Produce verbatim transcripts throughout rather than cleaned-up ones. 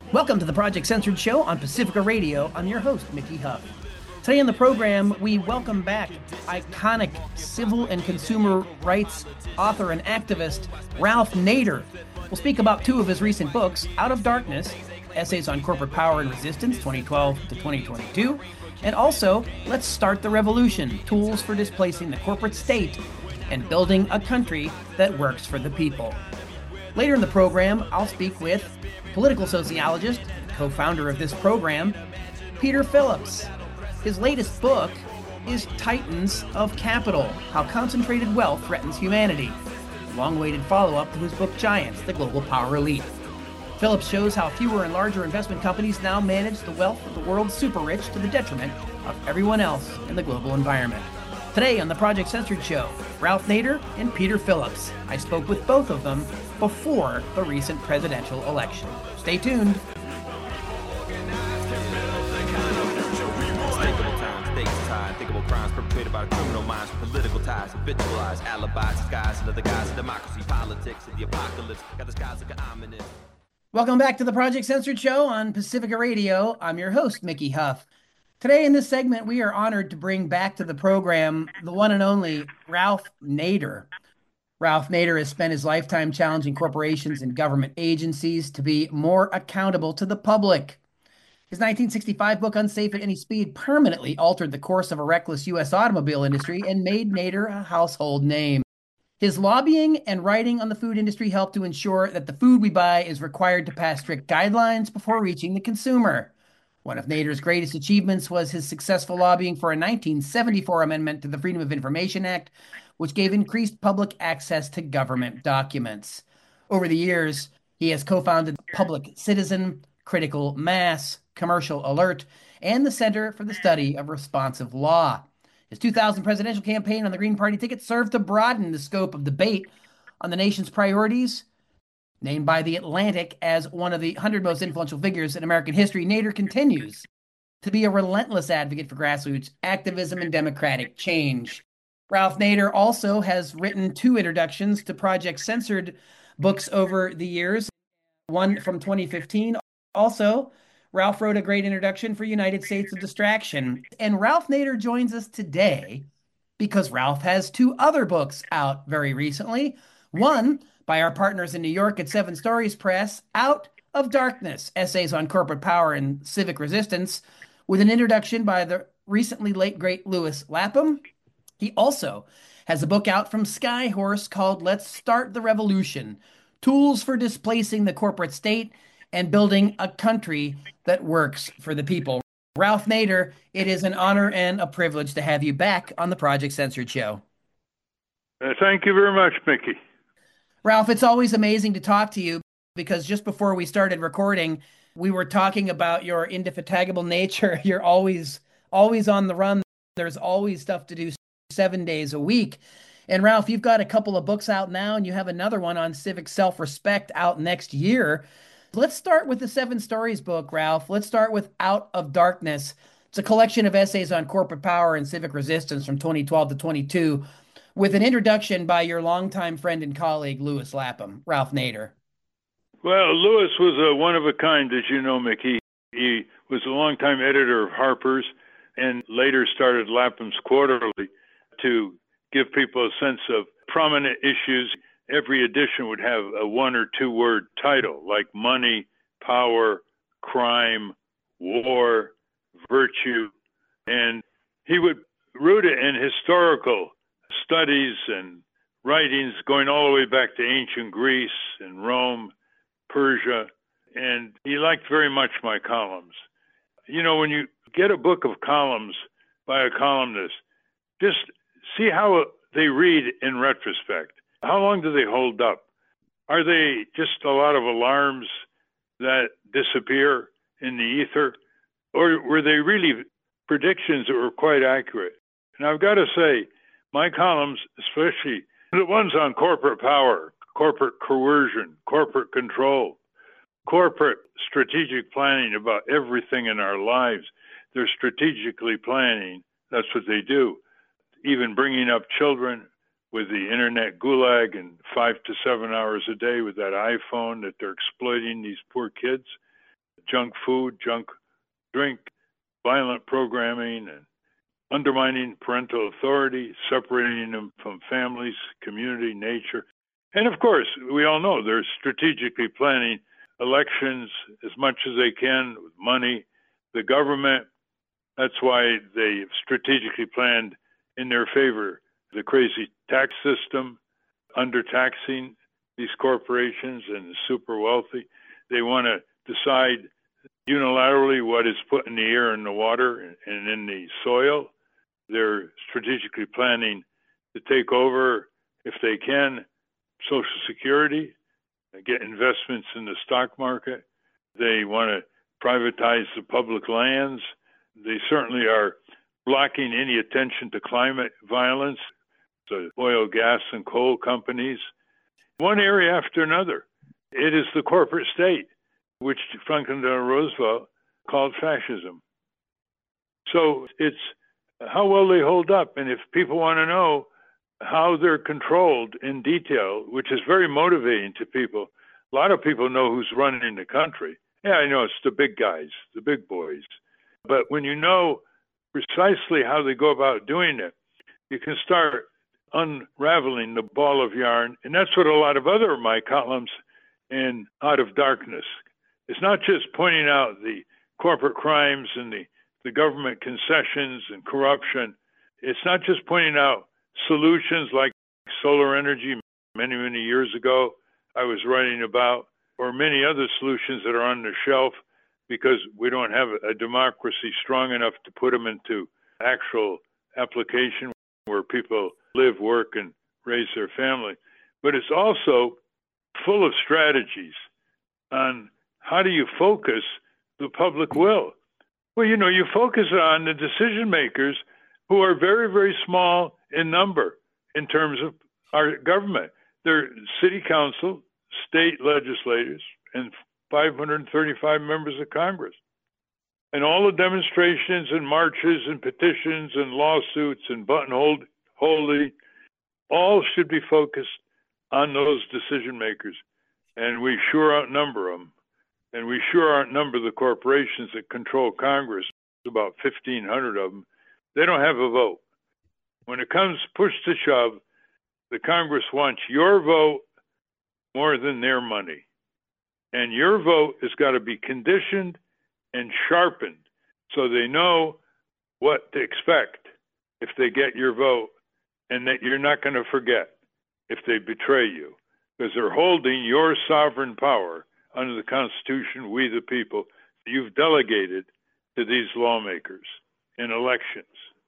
Welcome to the Project Censored Show on Pacifica Radio. I'm your host, Mickey Huff. Today on the program, we welcome back iconic civil and consumer rights author and activist Ralph Nader. We'll speak about two of his recent books, Out of Darkness, Essays on Corporate Power and Resistance, twenty twelve to twenty twenty-two, and also Let's Start the Revolution, Tools for Displacing the Corporate State and Building a Country that Works for the People. Later in the program, I'll speak with political sociologist, co-founder of this program, Peter Phillips. His latest book is Titans of Capital, How Concentrated Wealth Threatens Humanity, a long-awaited follow-up to his book Giants, The Global Power Elite. Phillips shows how fewer and larger investment companies now manage the wealth of the world's super-rich to the detriment of everyone else in the global environment. Today on the Project Censored Show, Ralph Nader and Peter Phillips. I spoke with both of them before the recent presidential election. Stay tuned. Thinkable crimes perpetrated by criminal minds, political ties, habitualized alibis, disguised under the guise of democracy, politics, and the apocalypse. Got the skies looking ominous. Welcome back to the Project Censored Show on Pacifica Radio. I'm your host, Mickey Huff. Today in this segment, we are honored to bring back to the program the one and only Ralph Nader. Ralph Nader has spent his lifetime challenging corporations and government agencies to be more accountable to the public. His nineteen sixty-five book, Unsafe at Any Speed, permanently altered the course of a reckless U S automobile industry and made Nader a household name. His lobbying and writing on the food industry helped to ensure that the food we buy is required to pass strict guidelines before reaching the consumer. One of Nader's greatest achievements was his successful lobbying for a nineteen seventy-four amendment to the Freedom of Information Act, which gave increased public access to government documents. Over the years, he has co-founded Public Citizen, Critical Mass, Commercial Alert, and the Center for the Study of Responsive Law. His two thousand presidential campaign on the Green Party ticket served to broaden the scope of debate on the nation's priorities. Named by The Atlantic as one of the one hundred most influential figures in American history, Nader continues to be a relentless advocate for grassroots activism and democratic change. Ralph Nader also has written two introductions to Project Censored books over the years, one from twenty fifteen. Also, Ralph wrote a great introduction for United States of Distraction. And Ralph Nader joins us today because Ralph has two other books out very recently. One by our partners in New York at Seven Stories Press, Out of Darkness, Essays on Corporate Power and Civic Resistance, with an introduction by the recently late, great Lewis Lapham. He also has a book out from Skyhorse called Let's Start the Revolution, Tools for Displacing the Corporate State and Building a Country that Works for the People. Ralph Nader, it is an honor and a privilege to have you back on the Project Censored Show. Uh, thank you very much, Mickey. Ralph, it's always amazing to talk to you because just before we started recording, we were talking about your indefatigable nature. You're always, always on the run. There's always stuff to do seven days a week. And Ralph, you've got a couple of books out now, and you have another one on civic self-respect out next year. Let's start with the Seven Stories book, Ralph. Let's start with Out of Darkness. It's a collection of essays on corporate power and civic resistance from twenty twelve to twenty-two, with an introduction by your longtime friend and colleague, Lewis Lapham, Ralph Nader. Well, Lewis was a one of a kind, as you know, Mickey. He was a longtime editor of Harper's and later started Lapham's Quarterly to give people a sense of prominent issues. Every edition would have a one or two word title like money, power, crime, war, virtue. And he would root it in historical studies and writings going all the way back to ancient Greece and Rome, Persia. And he liked very much my columns. You know, when you get a book of columns by a columnist, just see how they read in retrospect. How long do they hold up? Are they just a lot of alarms that disappear in the ether? Or were they really predictions that were quite accurate? And I've got to say, my columns, especially the ones on corporate power, corporate coercion, corporate control, corporate strategic planning about everything in our lives, they're strategically planning. That's what they do. Even bringing up children with the internet gulag and five to seven hours a day with that iPhone that they're exploiting these poor kids. junk food, junk drink, violent programming, and undermining parental authority, separating them from families, community, nature. And of course, we all know they're strategically planning elections as much as they can with money. The government, that's why they strategically planned in their favor the crazy tax system, undertaxing these corporations and the super wealthy. They want to decide unilaterally what is put in the air and the water and in the soil. They're strategically planning to take over, if they can, Social Security, get investments in the stock market. They want to privatize the public lands. They certainly are blocking any attention to climate violence, the oil, gas, and coal companies, one area after another. It is the corporate state, which Franklin Delano Roosevelt called fascism. So it's how well they hold up. And if people want to know how they're controlled in detail, which is very motivating to people, a lot of people know who's running the country. Yeah, I know it's the big guys, the big boys. But when you know precisely how they go about doing it, you can start unraveling the ball of yarn. And that's what a lot of other of my columns in Out of Darkness. It's not just pointing out the corporate crimes and the, the government concessions and corruption. It's not just pointing out solutions like solar energy many, many years ago I was writing about, or many other solutions that are on the shelf because we don't have a democracy strong enough to put them into actual application where people live, work, and raise their family. But it's also full of strategies on how do you focus the public will. Well, you know, you focus on the decision makers who are very, very small in number in terms of our government. They're city council, state legislators, and five hundred thirty-five members of Congress. And all the demonstrations and marches and petitions and lawsuits and buttonhole holding, all should be focused on those decision makers. And we sure outnumber them. And we sure outnumber the corporations that control Congress, about fifteen hundred of them. They don't have a vote. When it comes push to shove, the Congress wants your vote more than their money. And your vote has got to be conditioned and sharpened so they know what to expect if they get your vote, and that you're not going to forget if they betray you, because they're holding your sovereign power under the Constitution, we the people, you've delegated to these lawmakers in elections.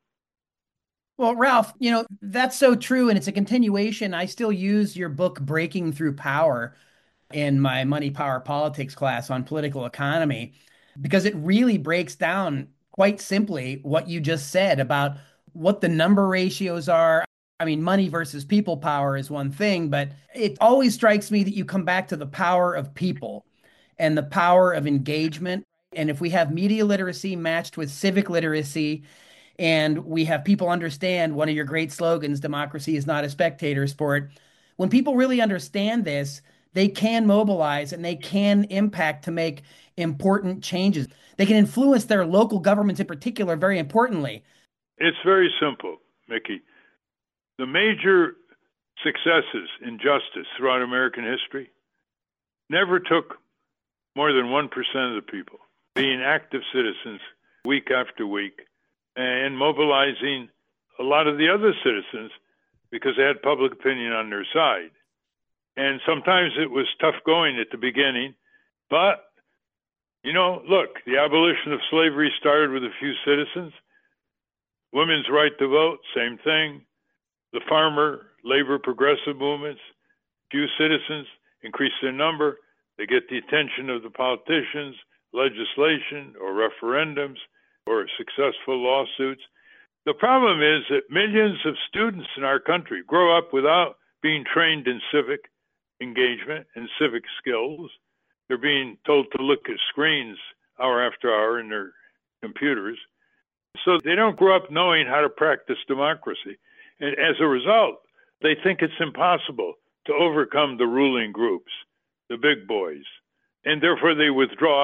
Well, Ralph, you know, that's so true. And it's a continuation. I still use your book, Breaking Through Power, in my Money, Power, Politics class on political economy, because it really breaks down quite simply what you just said about what the number ratios are. I mean, money versus people power is one thing, but it always strikes me that you come back to the power of people and the power of engagement. And if we have media literacy matched with civic literacy, and we have people understand one of your great slogans, democracy is not a spectator sport. When people really understand this, they can mobilize and they can impact to make important changes. They can influence their local governments in particular, very importantly. It's very simple, Mickey. The major successes in justice throughout American history never took more than one percent of the people being active citizens week after week and mobilizing a lot of the other citizens because they had public opinion on their side. And sometimes it was tough going at the beginning, but, you know, look, the abolition of slavery started with a few citizens. Women's right to vote, same thing. The farmer, labor, progressive movements, few citizens, increase their number. They get the attention of the politicians, legislation or referendums or successful lawsuits. The problem is that millions of students in our country grow up without being trained in civic engagement and civic skills. They're being told to look at screens hour after hour in their computers. So they don't grow up knowing how to practice democracy. And as a result, they think it's impossible to overcome the ruling groups, the big boys. And therefore they withdraw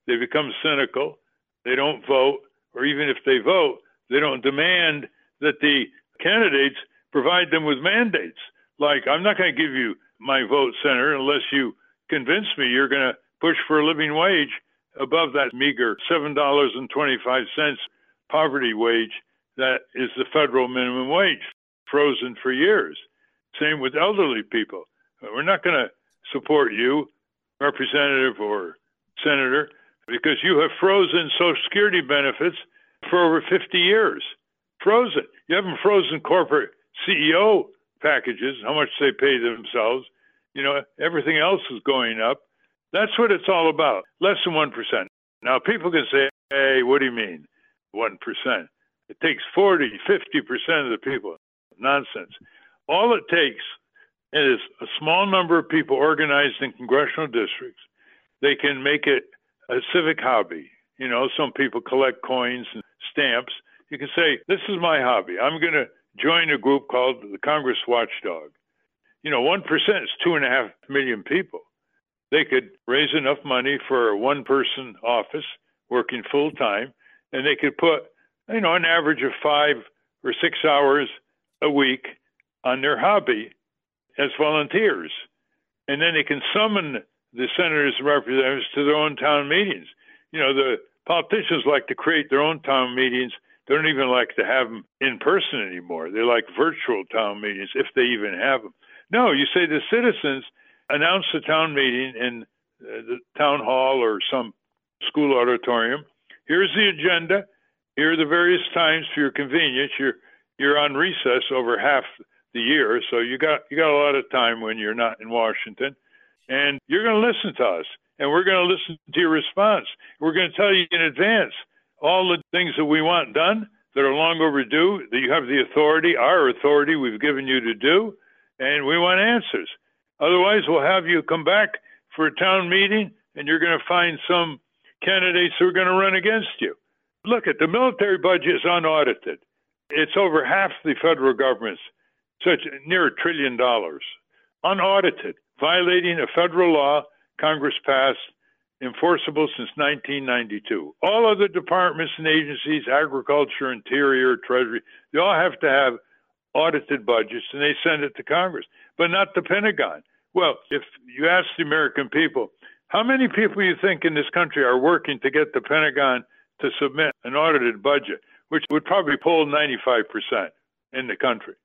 They become cynical. They don't vote, or even if they vote, they don't demand that the candidates provide them with mandates. Like, I'm not going to give you my vote, Senator, unless you convince me you're going to push for a living wage above that meager seven dollars and twenty-five cents poverty wage that is the federal minimum wage, frozen for years. Same with elderly people. We're not going to support you, representative or senator, because you have frozen Social Security benefits for over fifty years. Frozen. You haven't frozen corporate C E O packages, how much they pay themselves. You know, everything else is going up. That's what it's all about, less than one percent. Now, people can say, hey, what do you mean, one percent? It takes forty, fifty percent of the people. Nonsense. All it takes is a small number of people organized in congressional districts. They can make it a civic hobby. You know, some people collect coins and stamps. You can say, this is my hobby. I'm going to join a group called the Congress Watchdog. You know, one percent is two and a half million people. They could raise enough money for a one-person office working full-time, and they could put, you know, an average of five or six hours a week on their hobby as volunteers. And then they can summon the senators and representatives to their own town meetings. You know, the politicians like to create their own town meetings. They don't even like to have them in person anymore. They like virtual town meetings, if they even have them. No, you say the citizens announce the town meeting in uh, the town hall or some school auditorium. Here's the agenda. Here are the various times for your convenience. You're you're on recess over half the year, so you got you got a lot of time when you're not in Washington, and you're going to listen to us, and we're going to listen to your response. We're going to tell you in advance all the things that we want done that are long overdue, that you have the authority, our authority we've given you to do, and we want answers. Otherwise, we'll have you come back for a town meeting, and you're going to find some candidates who are going to run against you. Look, at the military budget is unaudited. It's over half the federal government's, such near a trillion dollars, unaudited, violating a federal law Congress passed, enforceable since nineteen ninety-two. All other departments and agencies, agriculture, interior, treasury, they all have to have audited budgets, and they send it to Congress, but not the Pentagon. Well, if you ask the American people, how many people you think in this country are working to get the Pentagon to submit an audited budget, which would probably poll ninety-five percent in the country?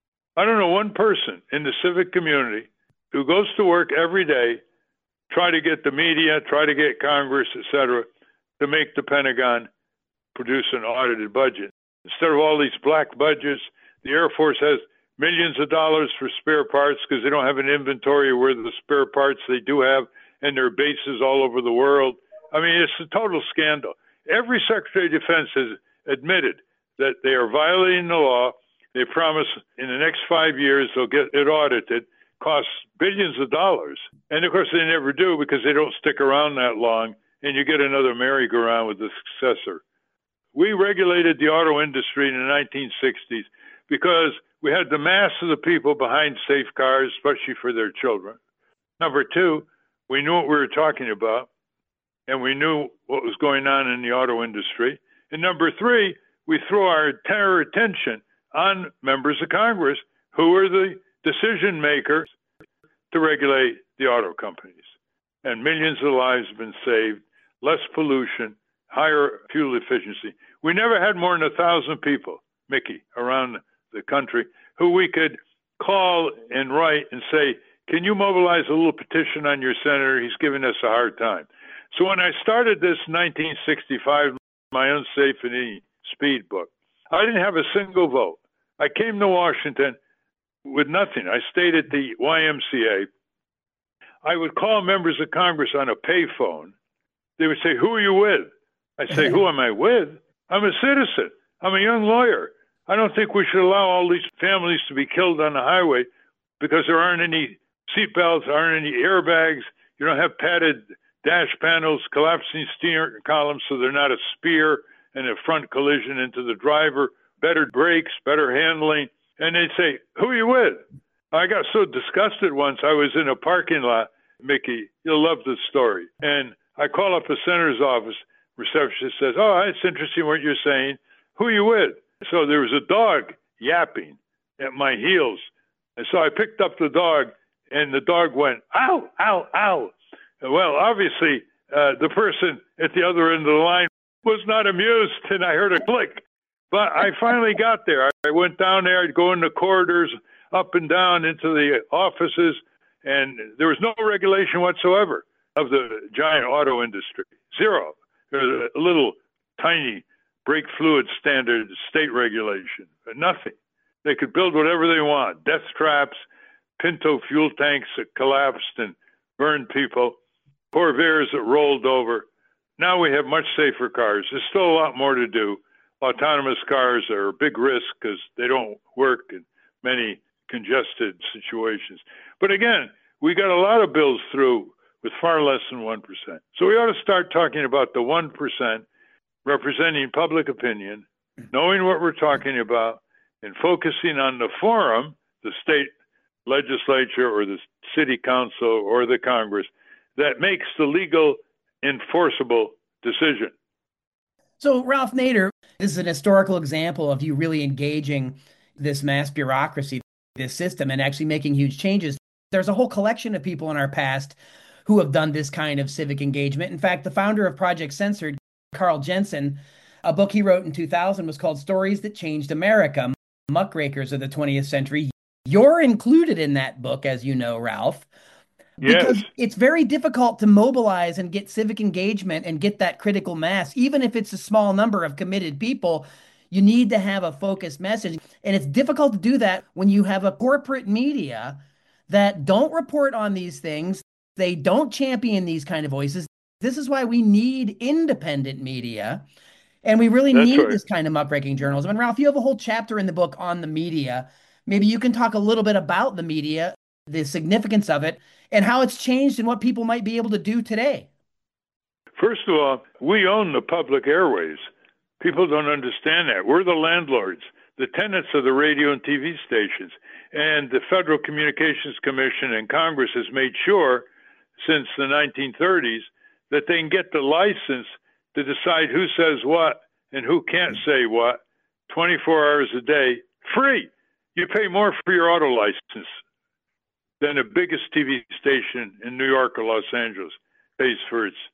I don't know one person in the civic community who goes to work every day, try to get the media, try to get Congress, et cetera, to make the Pentagon produce an audited budget. Instead of all these black budgets, the Air Force has millions of dollars for spare parts because they don't have an inventory of where the spare parts they do have, and their bases all over the world. I mean, it's a total scandal. Every Secretary of Defense has admitted that they are violating the law. They promise in the next five years they'll get it audited, costs billions of dollars. And of course, they never do because they don't stick around that long, and you get another merry-go-round with the successor. We regulated the auto industry in the nineteen sixties because we had the mass of the people behind safe cars, especially for their children. Number two, we knew what we were talking about, and we knew what was going on in the auto industry. And number three, we throw our entire attention on members of Congress who are the decision makers to regulate the auto companies. And millions of lives have been saved, less pollution, higher fuel efficiency. We never had more than a thousand people, Mickey, around the country who we could call and write and say, can you mobilize a little petition on your senator? He's giving us a hard time. So when I started this nineteen sixty-five, my Unsafe and Any Speed book, I didn't have a single vote. I came to Washington with nothing. I stayed at the Y M C A. I would call members of Congress on a payphone. They would say, who are you with? I'd say, who am I with? I'm a citizen. I'm a young lawyer. I don't think we should allow all these families to be killed on the highway because there aren't any seatbelts, aren't any airbags. You don't have padded dash panels, collapsing steering columns so they're not a spear and a front collision into the driver, better brakes, better handling. And they'd say, who are you with? I got so disgusted once. I was in a parking lot, Mickey, you'll love this story. And I call up the senator's office. Receptionist says, "Oh, it's interesting what you're saying. Who are you with?" So there was a dog yapping at my heels. And so I picked up the dog, and the dog went, "Ow, ow, ow." Well, obviously, uh, the person at the other end of the line was not amused, and I heard a click. But I finally got there. I went down there. I'd go in the corridors, up and down into the offices, and there was no regulation whatsoever of the giant auto industry. Zero. There was a little tiny brake fluid standard state regulation, but nothing. They could build whatever they want. Death traps, Pinto fuel tanks that collapsed and burned people, Corvairs that rolled over. Now we have much safer cars. There's still a lot more to do. Autonomous cars are a big risk because they don't work in many congested situations. But again, we got a lot of bills through with far less than one percent. So we ought to start talking about the one percent representing public opinion, knowing what we're talking about, and focusing on the forum, the state legislature or the city council or the Congress, that makes the legal enforceable decision. So, Ralph Nader, this is an historical example of you really engaging this mass bureaucracy, this system, and actually making huge changes. There's a whole collection of people in our past who have done this kind of civic engagement. In fact, the founder of Project Censored, Carl Jensen, a book he wrote in two thousand was called Stories That Changed America, Muckrakers of the twentieth Century. You're included in that book, as you know, Ralph. Because yes. It's very difficult to mobilize and get civic engagement and get that critical mass. Even if it's a small number of committed people, you need to have a focused message. And it's difficult to do that when you have a corporate media that don't report on these things. They don't champion these kind of voices. This is why we need independent media. And we really That's need right. this kind of muckraking journalism. And Ralph, you have a whole chapter in the book on the media. Maybe you can talk a little bit about the media, the significance of it, and how it's changed and what people might be able to do today. First of all, we own the public airways. People don't understand that. We're the landlords, the tenants of the radio and T V stations. And the Federal Communications Commission and Congress has made sure since the nineteen thirties that they can get the license to decide who says what and who can't say what twenty-four hours a day, free. You pay more for your auto license than the biggest T V station in New York or Los Angeles pays for its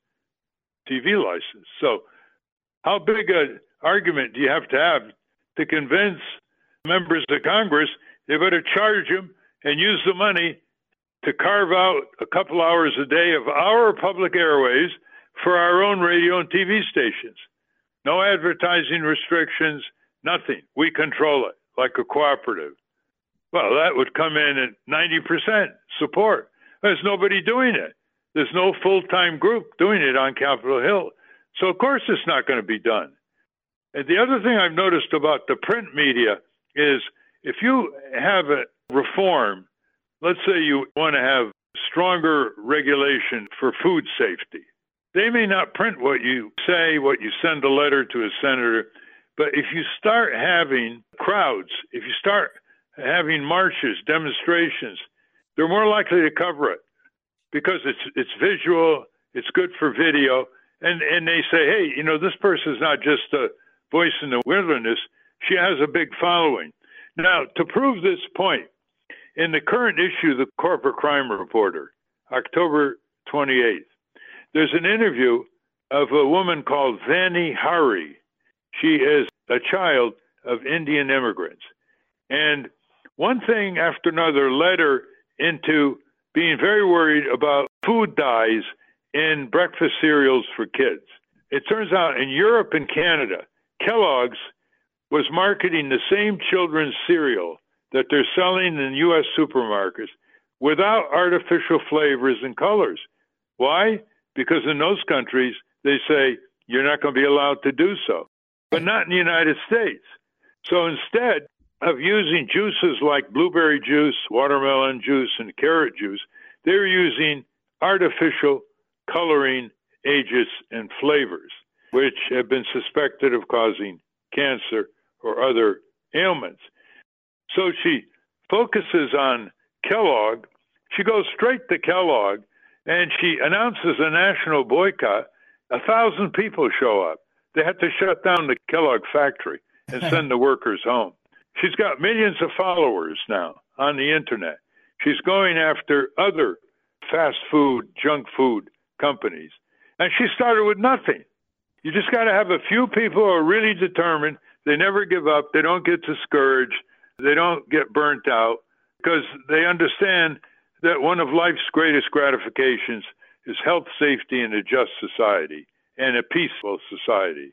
T V license. So how big an argument do you have to have to convince members of Congress they better charge them and use the money to carve out a couple hours a day of our public airways for our own radio and T V stations? No advertising restrictions, nothing. We control it like a cooperative. Well, that would come in at ninety percent support. There's nobody doing it. There's no full-time group doing it on Capitol Hill. So, of course, it's not going to be done. And the other thing I've noticed about the print media is if you have a reform, let's say you want to have stronger regulation for food safety. They may not print what you say, what you send a letter to a senator, but if you start having crowds, if you start having marches, demonstrations, they're more likely to cover it because it's it's visual, it's good for video, and, and they say, hey, you know, this person is not just a voice in the wilderness, she has a big following. Now, to prove this point, in the current issue of the Corporate Crime Reporter, October twenty-eighth, there's an interview of a woman called Vani Hari. She is a child of Indian immigrants. And one thing after another led her into being very worried about food dyes in breakfast cereals for kids. It turns out in Europe and Canada, Kellogg's was marketing the same children's cereal that they're selling in U S supermarkets without artificial flavors and colors. Why? Because in those countries, they say you're not going to be allowed to do so, but not in the United States. So instead of using juices like blueberry juice, watermelon juice, and carrot juice, they're using artificial coloring agents and flavors, which have been suspected of causing cancer or other ailments. So she focuses on Kellogg. She goes straight to Kellogg and she announces a national boycott. A thousand people show up. They had to shut down the Kellogg factory and send the workers home. She's got millions of followers now on the internet. She's going after other fast food, junk food companies. And she started with nothing. You just got to have a few people who are really determined. They never give up. They don't get discouraged. They don't get burnt out because they understand that one of life's greatest gratifications is health, safety, and a just society and a peaceful society.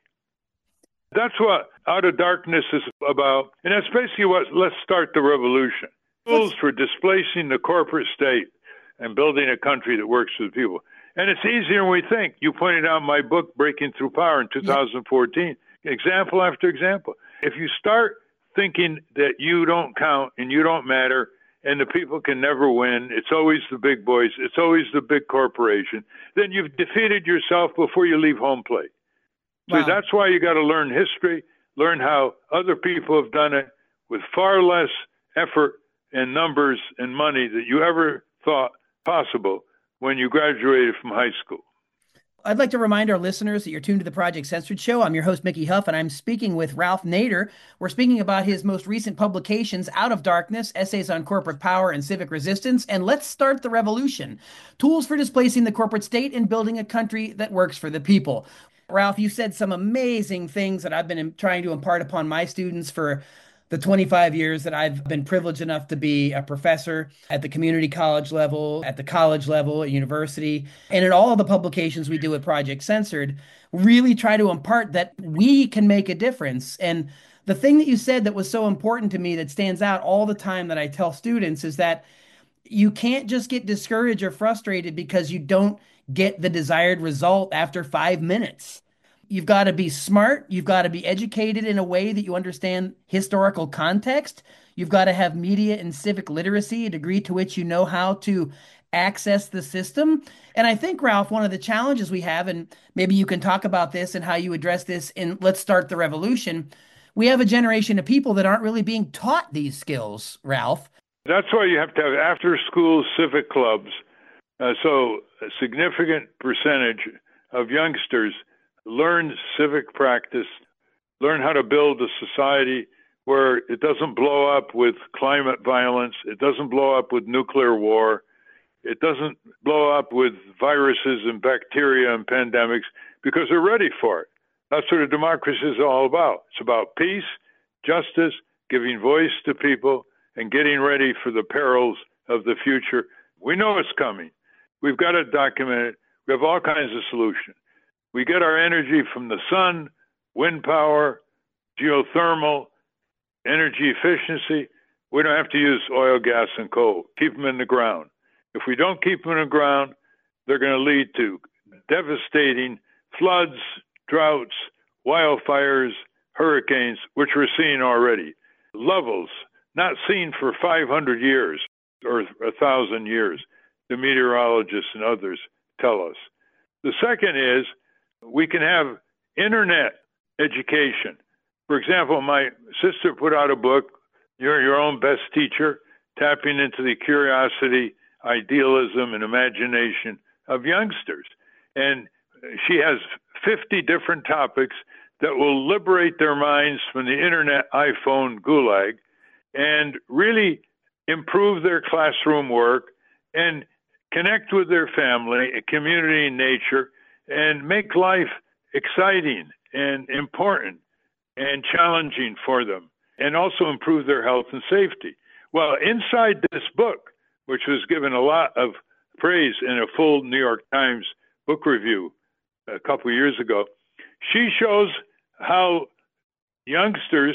That's what Out of Darkness is about. And that's basically what Let's Start the Revolution. Tools for displacing the corporate state and building a country that works for the people. And it's easier than we think. You pointed out my book, Breaking Through Power, in two thousand fourteen. Yeah. Example after example. If you start thinking that you don't count and you don't matter and the people can never win, it's always the big boys, it's always the big corporation, then you've defeated yourself before you leave home plate. Wow. So that's why you got to learn history, learn how other people have done it with far less effort and numbers and money that you ever thought possible when you graduated from high school. I'd like to remind our listeners that you're tuned to the Project Censored Show. I'm your host, Mickey Huff, and I'm speaking with Ralph Nader. We're speaking about his most recent publications, Out of Darkness, Essays on Corporate Power and Civic Resistance, and Let's Start the Revolution, Tools for Displacing the Corporate State and Building a Country that Works for the People. Ralph, you said some amazing things that I've been trying to impart upon my students for the twenty-five years that I've been privileged enough to be a professor at the community college level, at the college level, at university, and in all of the publications we do at Project Censored, really try to impart that we can make a difference. And the thing that you said that was so important to me that stands out all the time that I tell students is that you can't just get discouraged or frustrated because you don't get the desired result after five minutes. You've got to be smart. You've got to be educated in a way that you understand historical context. You've got to have media and civic literacy, a degree to which you know how to access the system. And I think, Ralph, one of the challenges we have, and maybe you can talk about this and how you address this in Let's Start the Revolution, we have a generation of people that aren't really being taught these skills, Ralph. That's why you have to have after-school civic clubs. Uh, so a significant percentage of youngsters learn civic practice, learn how to build a society where it doesn't blow up with climate violence, it doesn't blow up with nuclear war, it doesn't blow up with viruses and bacteria and pandemics, because they're ready for it. That's what a democracy is all about. It's about peace, justice, giving voice to people, and getting ready for the perils of the future. We know it's coming. We've got to document it. We have all kinds of solutions. We get our energy from the sun, wind power, geothermal, energy efficiency. We don't have to use oil, gas, and coal. Keep them in the ground. If we don't keep them in the ground, they're going to lead to devastating floods, droughts, wildfires, hurricanes, which we're seeing already. Levels not seen for five hundred years or one thousand years, the meteorologists and others tell us. The second is we can have internet education. For example, my sister put out a book, You're Your Own Best Teacher, tapping into the curiosity, idealism, and imagination of youngsters. And she has fifty different topics that will liberate their minds from the internet iPhone gulag and really improve their classroom work and connect with their family, community, and nature, and make life exciting and important and challenging for them, and also improve their health and safety. Well, inside this book, which was given a lot of praise in a full New York Times book review a couple of years ago, she shows how youngsters,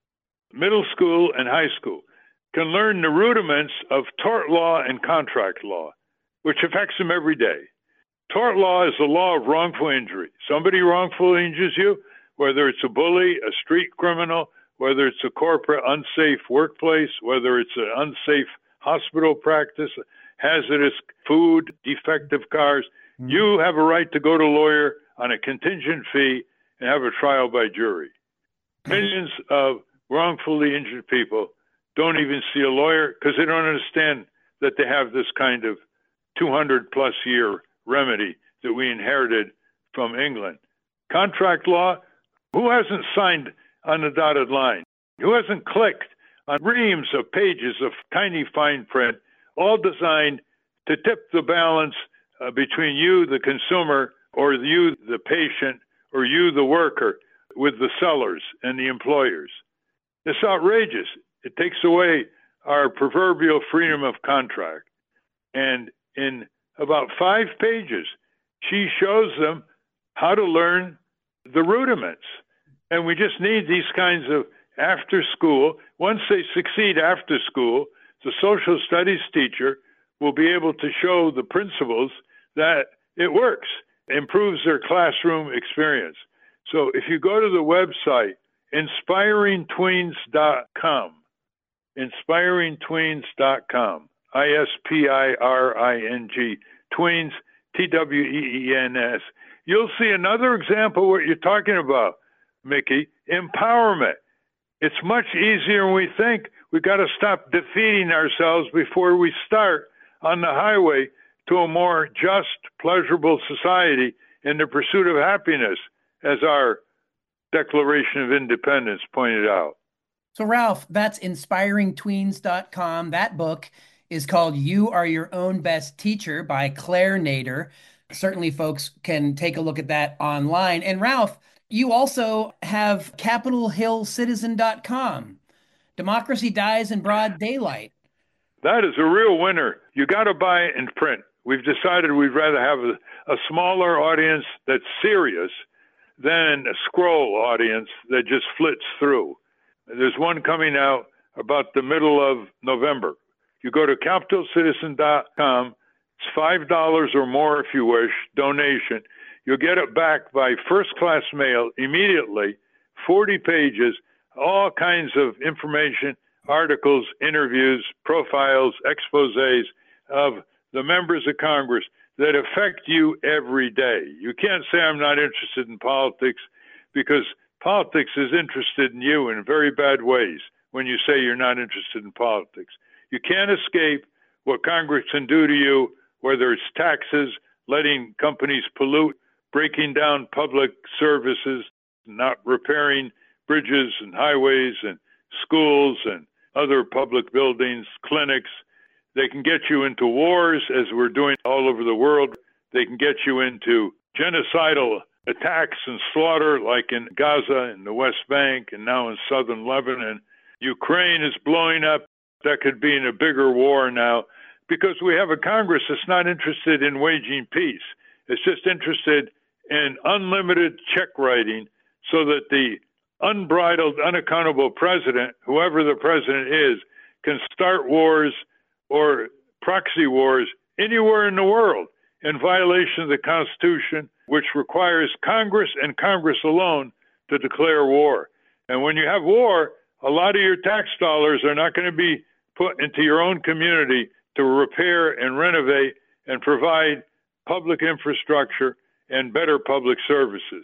middle school and high school, can learn the rudiments of tort law and contract law, which affects them every day. Tort law is the law of wrongful injury. Somebody wrongfully injures you, whether it's a bully, a street criminal, whether it's a corporate unsafe workplace, whether it's an unsafe hospital practice, hazardous food, defective cars, mm-hmm. you have a right to go to a lawyer on a contingent fee and have a trial by jury. Millions of wrongfully injured people don't even see a lawyer because they don't understand that they have this kind of two hundred plus year remedy that we inherited from England. Contract law, who hasn't signed on the dotted line? Who hasn't clicked on reams of pages of tiny fine print, all designed to tip the balance uh, between you, the consumer, or you, the patient, or you, the worker, with the sellers and the employers? It's outrageous. It takes away our proverbial freedom of contract. And in about five pages, she shows them how to learn the rudiments. And we just need these kinds of after school. Once they succeed after school, the social studies teacher will be able to show the principals that it works, improves their classroom experience. So if you go to the website, inspiring tweens dot com, inspiring tweens dot com, I S P I R I N G, tweens, T W E E N S, you'll see another example of what you're talking about, Mickey, empowerment. It's much easier than we think. We've got to stop defeating ourselves before we start on the highway to a more just, pleasurable society in the pursuit of happiness, as our Declaration of Independence pointed out. So, Ralph, that's inspiring tweens dot com. That book is called You Are Your Own Best Teacher by Claire Nader. Certainly, folks can take a look at that online. And Ralph, you also have Capitol Hill Citizen dot com. Democracy Dies in Broad Daylight. That is a real winner. You got to buy it in print. We've decided we'd rather have a, a smaller audience that's serious than a scroll audience that just flits through. There's one coming out about the middle of November. You go to Capitol Citizen dot com. It's five dollars or more if you wish, donation. You'll get it back by first-class mail immediately, forty pages, all kinds of information, articles, interviews, profiles, exposés of the members of Congress that affect you every day. You can't say I'm not interested in politics, because politics is interested in you in very bad ways when you say you're not interested in politics. You can't escape what Congress can do to you, whether it's taxes, letting companies pollute, breaking down public services, not repairing bridges and highways and schools and other public buildings, clinics. They can get you into wars, as we're doing all over the world. They can get you into genocidal attacks and slaughter, like in Gaza and the West Bank and now in southern Lebanon. Ukraine is blowing up. That could be in a bigger war now, because we have a Congress that's not interested in waging peace. It's just interested in unlimited check writing so that the unbridled, unaccountable president, whoever the president is, can start wars or proxy wars anywhere in the world in violation of the Constitution, which requires Congress and Congress alone to declare war. And when you have war, a lot of your tax dollars are not going to be put into your own community to repair and renovate and provide public infrastructure and better public services.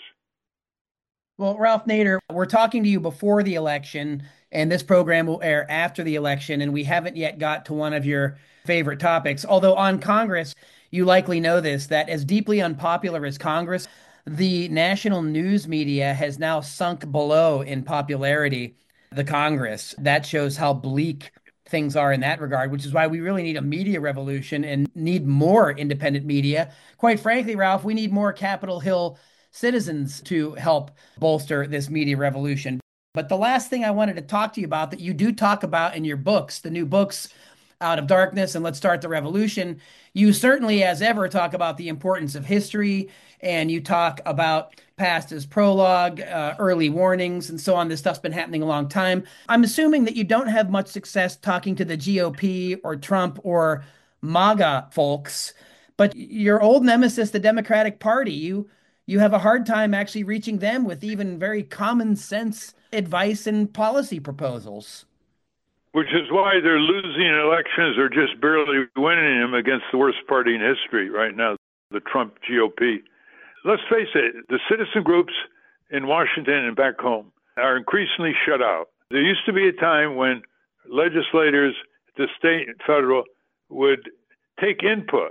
Well, Ralph Nader, we're talking to you before the election, and this program will air after the election, and we haven't yet got to one of your favorite topics. Although on Congress, you likely know this, that as deeply unpopular as Congress, the national news media has now sunk below in popularity the Congress. That shows how bleak things are in that regard, which is why we really need a media revolution and need more independent media. Quite frankly, Ralph, we need more Capitol Hill citizens to help bolster this media revolution. But the last thing I wanted to talk to you about that you do talk about in your books, the new books, Out of Darkness and Let's Start the Revolution, you certainly, as ever, talk about the importance of history, and you talk about past as prologue, uh, early warnings, and so on. This stuff's been happening a long time. I'm assuming that you don't have much success talking to the G O P or Trump or MAGA folks, but your old nemesis, the Democratic Party, you you have a hard time actually reaching them with even very common sense advice and policy proposals. Which is why they're losing elections or just barely winning them against the worst party in history right now, the Trump G O P. Let's face it, the citizen groups in Washington and back home are increasingly shut out. There used to be a time when legislators, the state and federal, would take input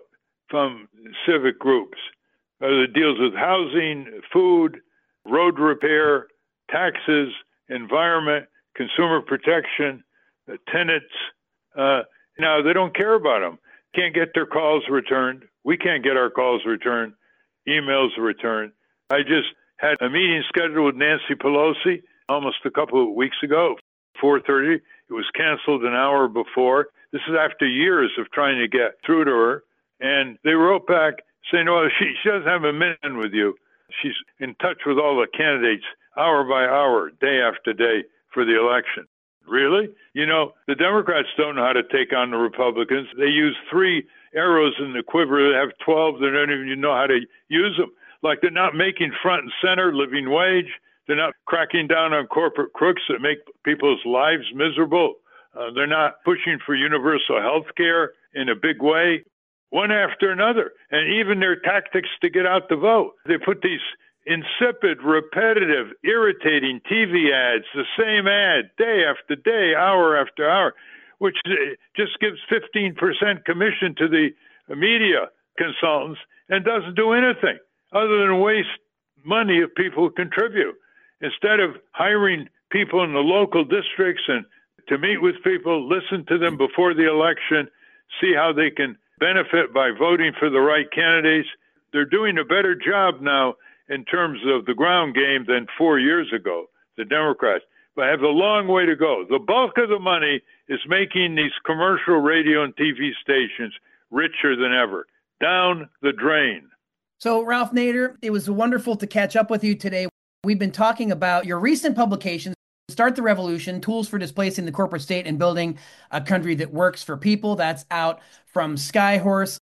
from civic groups uh, that deals with housing, food, road repair, taxes, environment, consumer protection, uh, tenants. Uh, now, they don't care about them. Can't get their calls returned. We can't get our calls returned, emails returned. I just had a meeting scheduled with Nancy Pelosi almost a couple of weeks ago, four thirty. It was canceled an hour before. This is after years of trying to get through to her. And they wrote back saying, well, she, she doesn't have a minute with you. She's in touch with all the candidates hour by hour, day after day for the election. Really? You know, the Democrats don't know how to take on the Republicans. They use three arrows in the quiver. They have twelve. They don't even know how to use them. Like they're not making front and center living wage. They're not cracking down on corporate crooks that make people's lives miserable. Uh, they're not pushing for universal health care in a big way, one after another. And even their tactics to get out the vote. They put these insipid, repetitive, irritating T V ads, the same ad day after day, hour after hour, which just gives fifteen percent commission to the media consultants and doesn't do anything other than waste money if people contribute. Instead of hiring people in the local districts and to meet with people, listen to them before the election, see how they can benefit by voting for the right candidates, they're doing a better job now in terms of the ground game than four years ago, the Democrats. But have a long way to go. The bulk of the money is making these commercial radio and T V stations richer than ever. Down the drain. So, Ralph Nader, it was wonderful to catch up with you today. We've been talking about your recent publications, Start the Revolution, Tools for Displacing the Corporate State and Building a Country That Works for People. That's out from Skyhorse.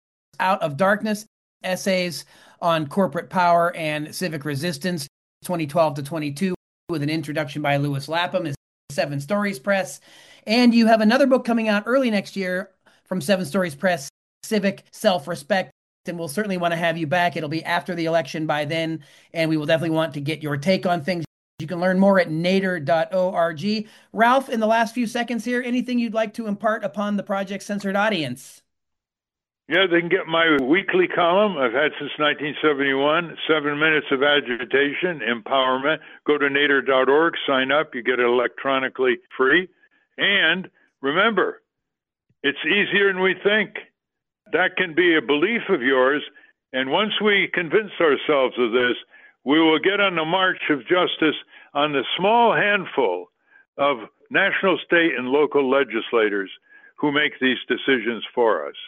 Out of Darkness, Essays on Corporate Power and Civic Resistance, twenty twelve to twenty-two, with an introduction by Lewis Lapham, is Seven Stories Press. And you have another book coming out early next year from Seven Stories Press, Civic Self-Respect. And we'll certainly want to have you back. It'll be after the election by then, and we will definitely want to get your take on things. You can learn more at nader dot org. Ralph, in the last few seconds here, anything you'd like to impart upon the Project Censored audience? Yeah, they can get my weekly column I've had since nineteen seventy-one, Seven Minutes of Agitation, Empowerment. Go to nader dot org, sign up, you get it electronically free. And remember, it's easier than we think. That can be a belief of yours. And once we convince ourselves of this, we will get on the march of justice on the small handful of national, state, and local legislators who make these decisions for us.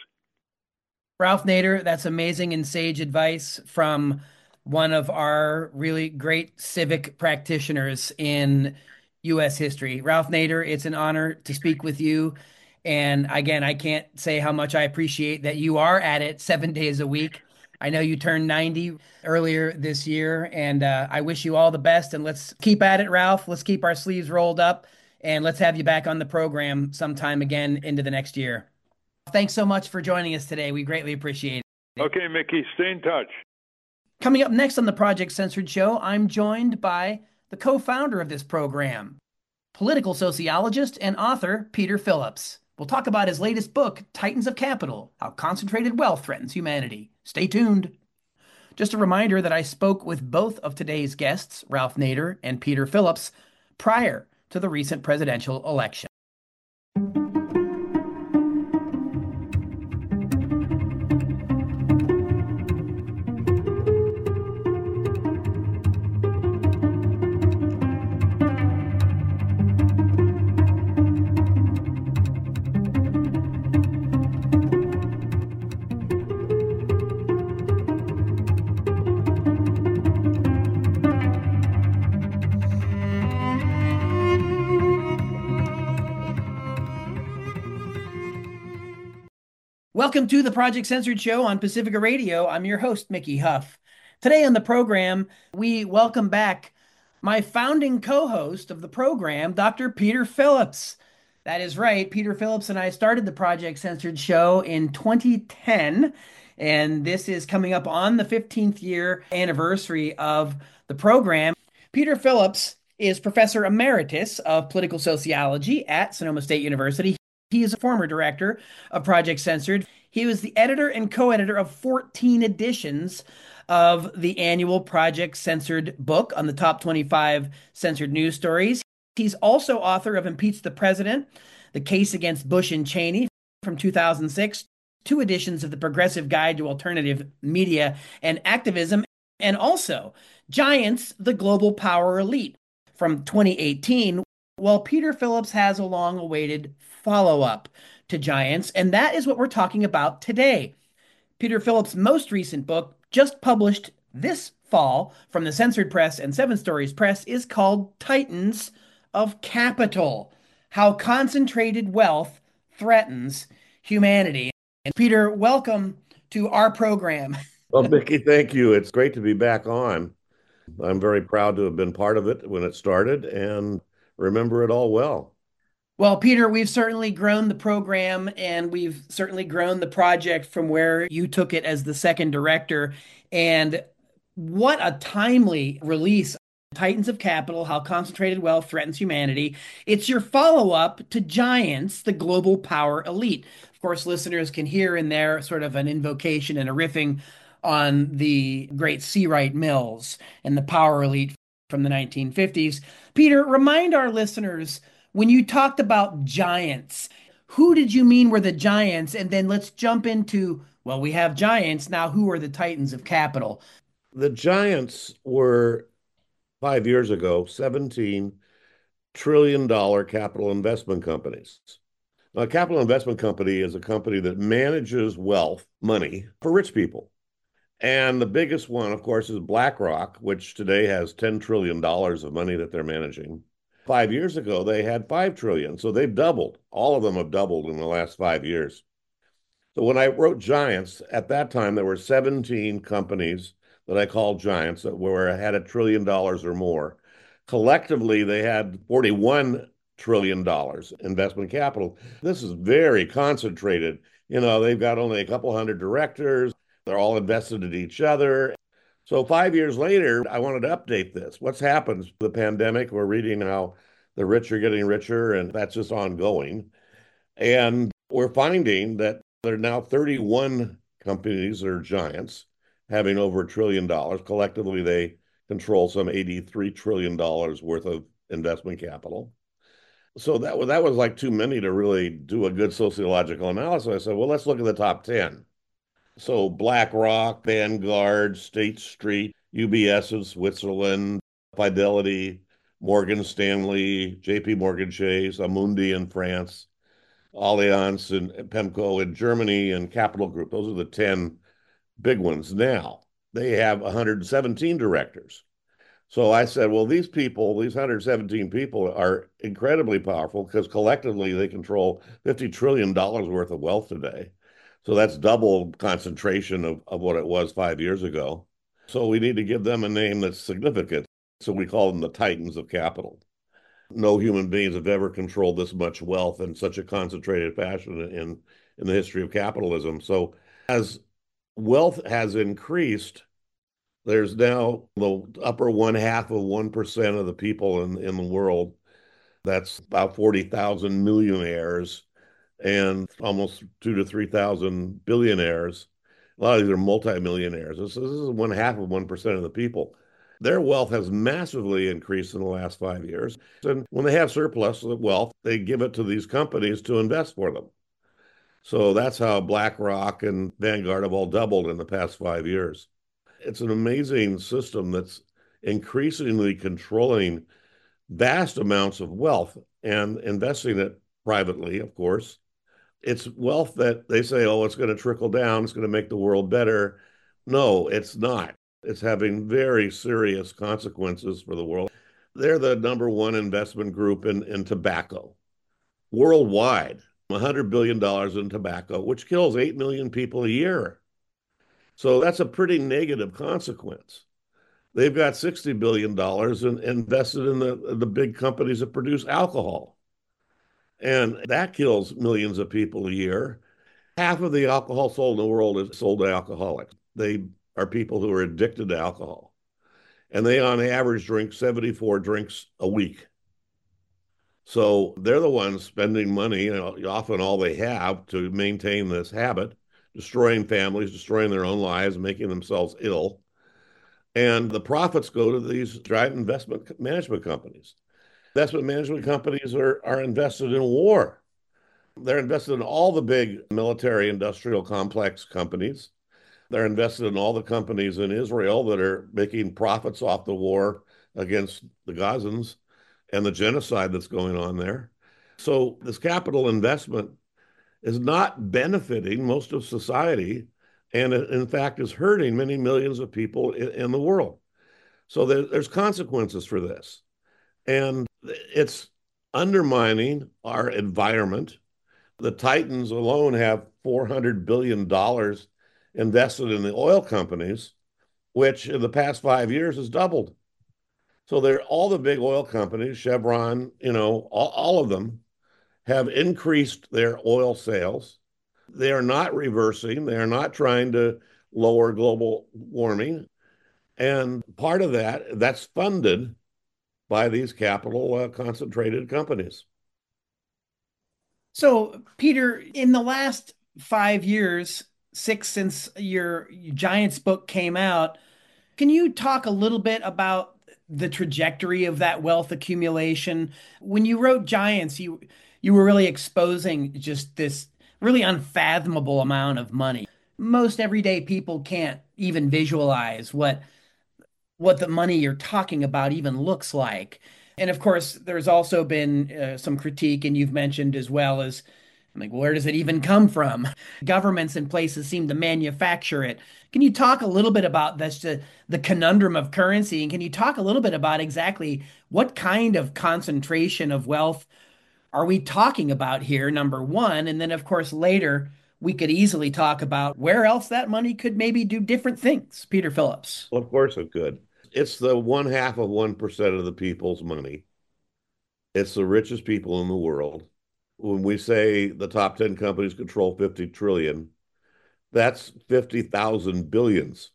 Ralph Nader, that's amazing and sage advice from one of our really great civic practitioners in U S history. Ralph Nader, it's an honor to speak with you. And again, I can't say how much I appreciate that you are at it seven days a week. I know you turned ninety earlier this year, and uh, I wish you all the best. And let's keep at it, Ralph. Let's keep our sleeves rolled up, and let's have you back on the program sometime again into the next year. Thanks so much for joining us today. We greatly appreciate it. Okay, Mickey, stay in touch. Coming up next on the Project Censored Show, I'm joined by the co-founder of this program, political sociologist and author Peter Phillips. We'll talk about his latest book, Titans of Capital, How Concentrated Wealth Threatens Humanity. Stay tuned. Just a reminder that I spoke with both of today's guests, Ralph Nader and Peter Phillips, prior to the recent presidential election. Welcome to the Project Censored Show on Pacifica Radio. I'm your host, Mickey Huff. Today on the program, we welcome back my founding co-host of the program, Doctor Peter Phillips. That is right. Peter Phillips and I started the Project Censored Show in twenty ten, and this is coming up on the fifteenth year anniversary of the program. Peter Phillips is Professor Emeritus of Political Sociology at Sonoma State University. He is a former director of Project Censored. He was the editor and co-editor of fourteen editions of the annual Project Censored book on the top twenty-five censored news stories. He's also author of Impeach the President, The Case Against Bush and Cheney from two thousand six, two editions of the Progressive Guide to Alternative Media and Activism, and also Giants, the Global Power Elite from twenty eighteen. Well, Peter Phillips has a long-awaited follow-up to Giants, and that is what we're talking about today. Peter Phillips' most recent book, just published this fall from the Censored Press and Seven Stories Press, is called Titans of Capital: How Concentrated Wealth Threatens Humanity. And Peter, welcome to our program. Well, Mickey, thank you. It's great to be back on. I'm very proud to have been part of it when it started and remember it all well. Well, Peter, we've certainly grown the program and we've certainly grown the project from where you took it as the second director. And what a timely release. Titans of Capital: How Concentrated Wealth Threatens Humanity. It's your follow-up to Giants, the Global Power Elite. Of course, listeners can hear in there sort of an invocation and a riffing on the great C. Wright Mills and the Power Elite from the nineteen fifties. Peter, remind our listeners, when you talked about giants, who did you mean were the giants? And then let's jump into, well, we have giants. Now, who are the Titans of Capital? The giants were, five years ago, seventeen trillion dollars capital investment companies. Now, a capital investment company is a company that manages wealth, money, for rich people. And the biggest one, of course, is BlackRock, which today has ten trillion dollars of money that they're managing. Five years ago, they had five trillion dollars. So they've doubled. All of them have doubled in the last five years. So when I wrote Giants, at that time, there were seventeen companies that I called giants that were had a trillion dollars or more. Collectively, they had forty-one trillion dollars investment capital. This is very concentrated. You know, they've got only a couple hundred directors. They're all invested in each other. So five years later, I wanted to update this. What's happened? The pandemic, we're reading how the rich are getting richer, and that's just ongoing. And we're finding that there are now thirty-one companies that are giants, having over a trillion dollars. Collectively, they control some eighty-three trillion dollars worth of investment capital. So that was, that was like too many to really do a good sociological analysis. I said, well, let's look at the top ten. So BlackRock, Vanguard, State Street, U B S of Switzerland, Fidelity, Morgan Stanley, J P Morgan Chase, Amundi in France, Allianz and PEMCO in Germany, and Capital Group. Those are the ten big ones. Now they have one hundred seventeen directors. So I said, well, these people, these one hundred seventeen people are incredibly powerful because collectively they control fifty trillion dollars worth of wealth today. So that's double concentration of, of what it was five years ago. So we need to give them a name that's significant. So we call them the Titans of Capital. No human beings have ever controlled this much wealth in such a concentrated fashion in, in the history of capitalism. So as wealth has increased, there's now the upper one half of one percent of the people in, in the world. That's about forty thousand millionaires and almost two to three thousand billionaires. A lot of these are multimillionaires. This, this is one half of one percent of the people. Their wealth has massively increased in the last five years. And when they have surplus of wealth, they give it to these companies to invest for them. So that's how BlackRock and Vanguard have all doubled in the past five years. It's an amazing system that's increasingly controlling vast amounts of wealth and investing it privately, of course. It's wealth that they say, oh, it's going to trickle down, it's going to make the world better. No, it's not. It's having very serious consequences for the world. They're the number one investment group in, in tobacco worldwide, one hundred billion dollars in tobacco, which kills eight million people a year. So that's a pretty negative consequence. They've got sixty billion dollars in, invested in the, the big companies that produce alcohol. And that kills millions of people a year. Half of the alcohol sold in the world is sold to alcoholics. They are people who are addicted to alcohol. And they, on average, drink seventy-four drinks a week. So they're the ones spending money, you know, often all they have to maintain this habit, destroying families, destroying their own lives, making themselves ill. And the profits go to these giant investment management companies. Investment management companies are, are invested in war. They're invested in all the big military industrial complex companies. They're invested in all the companies in Israel that are making profits off the war against the Gazans and the genocide that's going on there. So this capital investment is not benefiting most of society, and in fact is hurting many millions of people in, in the world. So there, there's consequences for this, and it's undermining our environment. The Titans alone have four hundred billion dollars invested in the oil companies, which in the past five years has doubled. So they're all the big oil companies, Chevron, you know, all, all of them have increased their oil sales. They are not reversing. They are not trying to lower global warming. And part of that, that's funded by these capital uh, concentrated companies. So, Peter, in the last five years, six since your Giants book came out, can you talk a little bit about the trajectory of that wealth accumulation? When you wrote Giants, you you were really exposing just this really unfathomable amount of money. Most everyday people can't even visualize what what the money you're talking about even looks like. And of course, there's also been uh, some critique, and you've mentioned as well as, like, where does it even come from? Governments and places seem to manufacture it. Can you talk a little bit about this, the, the conundrum of currency? And can you talk a little bit about exactly what kind of concentration of wealth are we talking about here, number one? And then, of course, later we could easily talk about where else that money could maybe do different things. Peter Phillips. Well, of course it could. It's the one half of one percent of the people's money. It's the richest people in the world. When we say the top ten companies control fifty trillion, that's fifty thousand billions.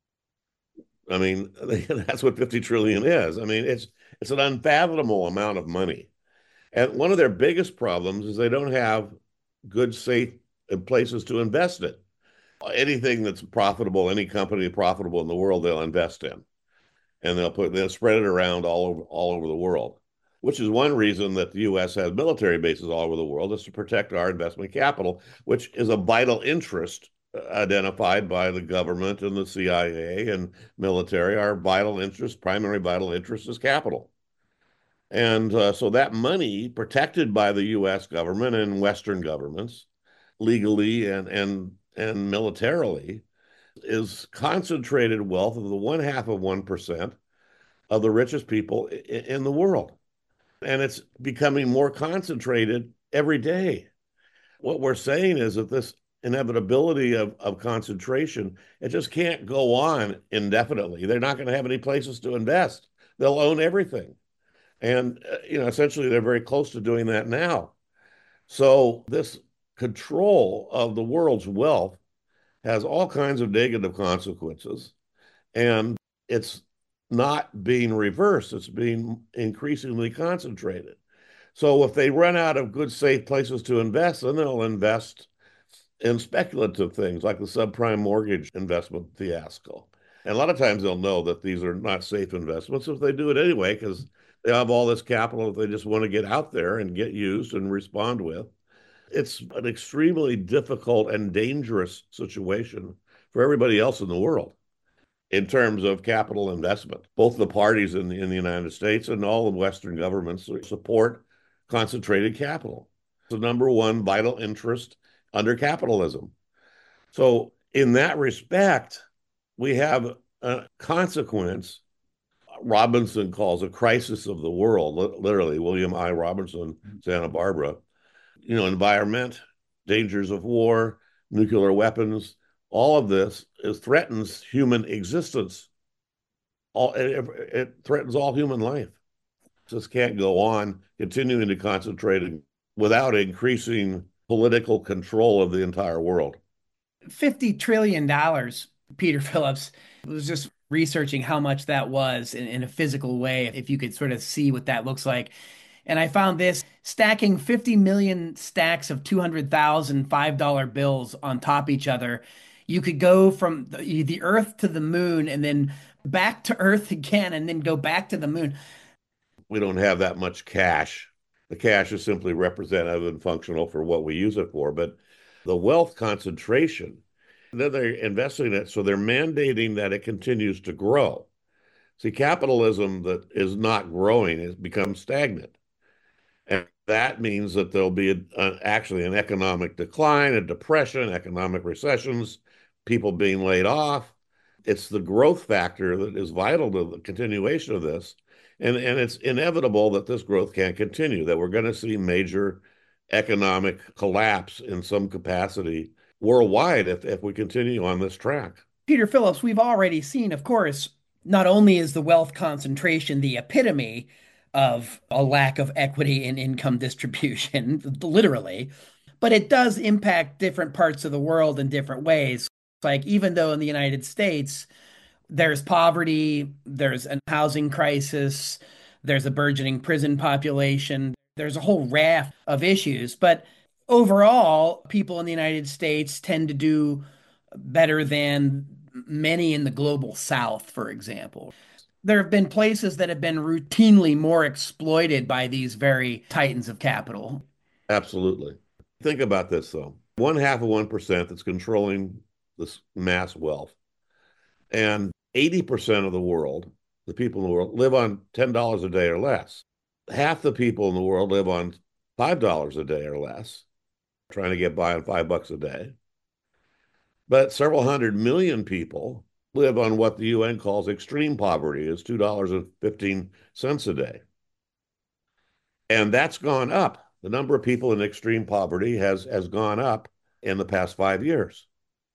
I mean, that's what fifty trillion is. I mean, it's it's an unfathomable amount of money. And one of their biggest problems is they don't have good, safe places to invest it. Anything that's profitable, any company profitable in the world, they'll invest in, and they'll put they'll spread it around all over all over the world. Which is one reason that the U S has military bases all over the world, is to protect our investment capital, which is a vital interest identified by the government and the C I A and military. Our vital interest, primary vital interest, is capital. And uh, so that money, protected by the U S government and Western governments, legally and and and militarily, is concentrated wealth of the one half of one percent of the richest people in the world. And it's becoming more concentrated every day. What we're saying is that this inevitability of, of concentration, it just can't go on indefinitely. They're not going to have any places to invest. They'll own everything. And, uh, you know, essentially they're very close to doing that now. So this control of the world's wealth has all kinds of negative consequences. And it's not being reversed, it's being increasingly concentrated. So if they run out of good, safe places to invest, then they'll invest in speculative things like the subprime mortgage investment fiasco. And a lot of times they'll know that these are not safe investments if they do it anyway, because they have all this capital that they just want to get out there and get used and respond with. It's an extremely difficult and dangerous situation for everybody else in the world in terms of capital investment. Both the parties in the, in the United States and all the Western governments support concentrated capital. It's the number one vital interest under capitalism. So in that respect, we have a consequence Robinson calls a crisis of the world, literally, William I. Robinson, Santa Barbara. You know, environment, dangers of war, nuclear weapons, all of this is, threatens human existence. All it, it threatens all human life. Just can't go on continuing to concentrate without increasing political control of the entire world. fifty trillion dollars, Peter Phillips, was just researching how much that was in, in a physical way, if you could sort of see what that looks like. And I found this stacking fifty million stacks of two hundred thousand five dollar bills on top of each other. You could go from the, the Earth to the moon and then back to Earth again and then go back to the moon. We don't have that much cash. The cash is simply representative and functional for what we use it for. But the wealth concentration, then they're investing in it, so they're mandating that it continues to grow. See, capitalism that is not growing has become stagnant. And that means that there'll be a, a, actually an economic decline, a depression, economic recessions, people being laid off. It's the growth factor that is vital to the continuation of this. And, and it's inevitable that this growth can't continue, that we're going to see major economic collapse in some capacity worldwide if, if we continue on this track. Peter Phillips, we've already seen, of course, not only is the wealth concentration the epitome of a lack of equity in income distribution, literally, but it does impact different parts of the world in different ways. Like, even though in the United States, there's poverty, there's a housing crisis, there's a burgeoning prison population, there's a whole raft of issues. But overall, people in the United States tend to do better than many in the global South, for example. There have been places that have been routinely more exploited by these very titans of capital. Absolutely. Think about this, though. One half of one percent that's controlling this mass wealth. And eighty percent of the world, the people in the world, live on ten dollars a day or less. Half the people in the world live on five dollars a day or less, trying to get by on five bucks a day. But several hundred million people live on what the U N calls extreme poverty, is two dollars and fifteen cents a day. And that's gone up. The number of people in extreme poverty has, has gone up in the past five years.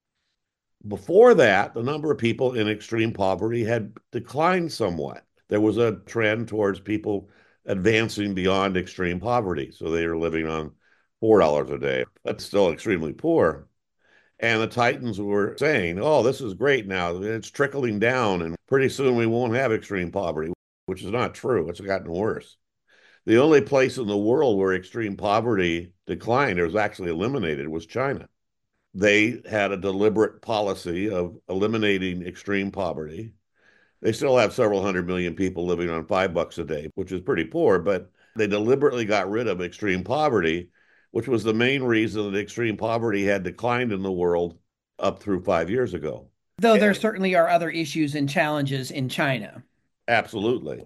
Before that, the number of people in extreme poverty had declined somewhat. There was a trend towards people advancing beyond extreme poverty. So they were living on four dollars a day, but still extremely poor. And the Titans were saying, oh, this is great now. It's trickling down, and pretty soon we won't have extreme poverty, which is not true. It's gotten worse. The only place in the world where extreme poverty declined or was actually eliminated was China. They had a deliberate policy of eliminating extreme poverty. They still have several hundred million people living on five bucks a day, which is pretty poor, but they deliberately got rid of extreme poverty, which was the main reason that extreme poverty had declined in the world up through five years ago. Though there certainly are other issues and challenges in China. Absolutely.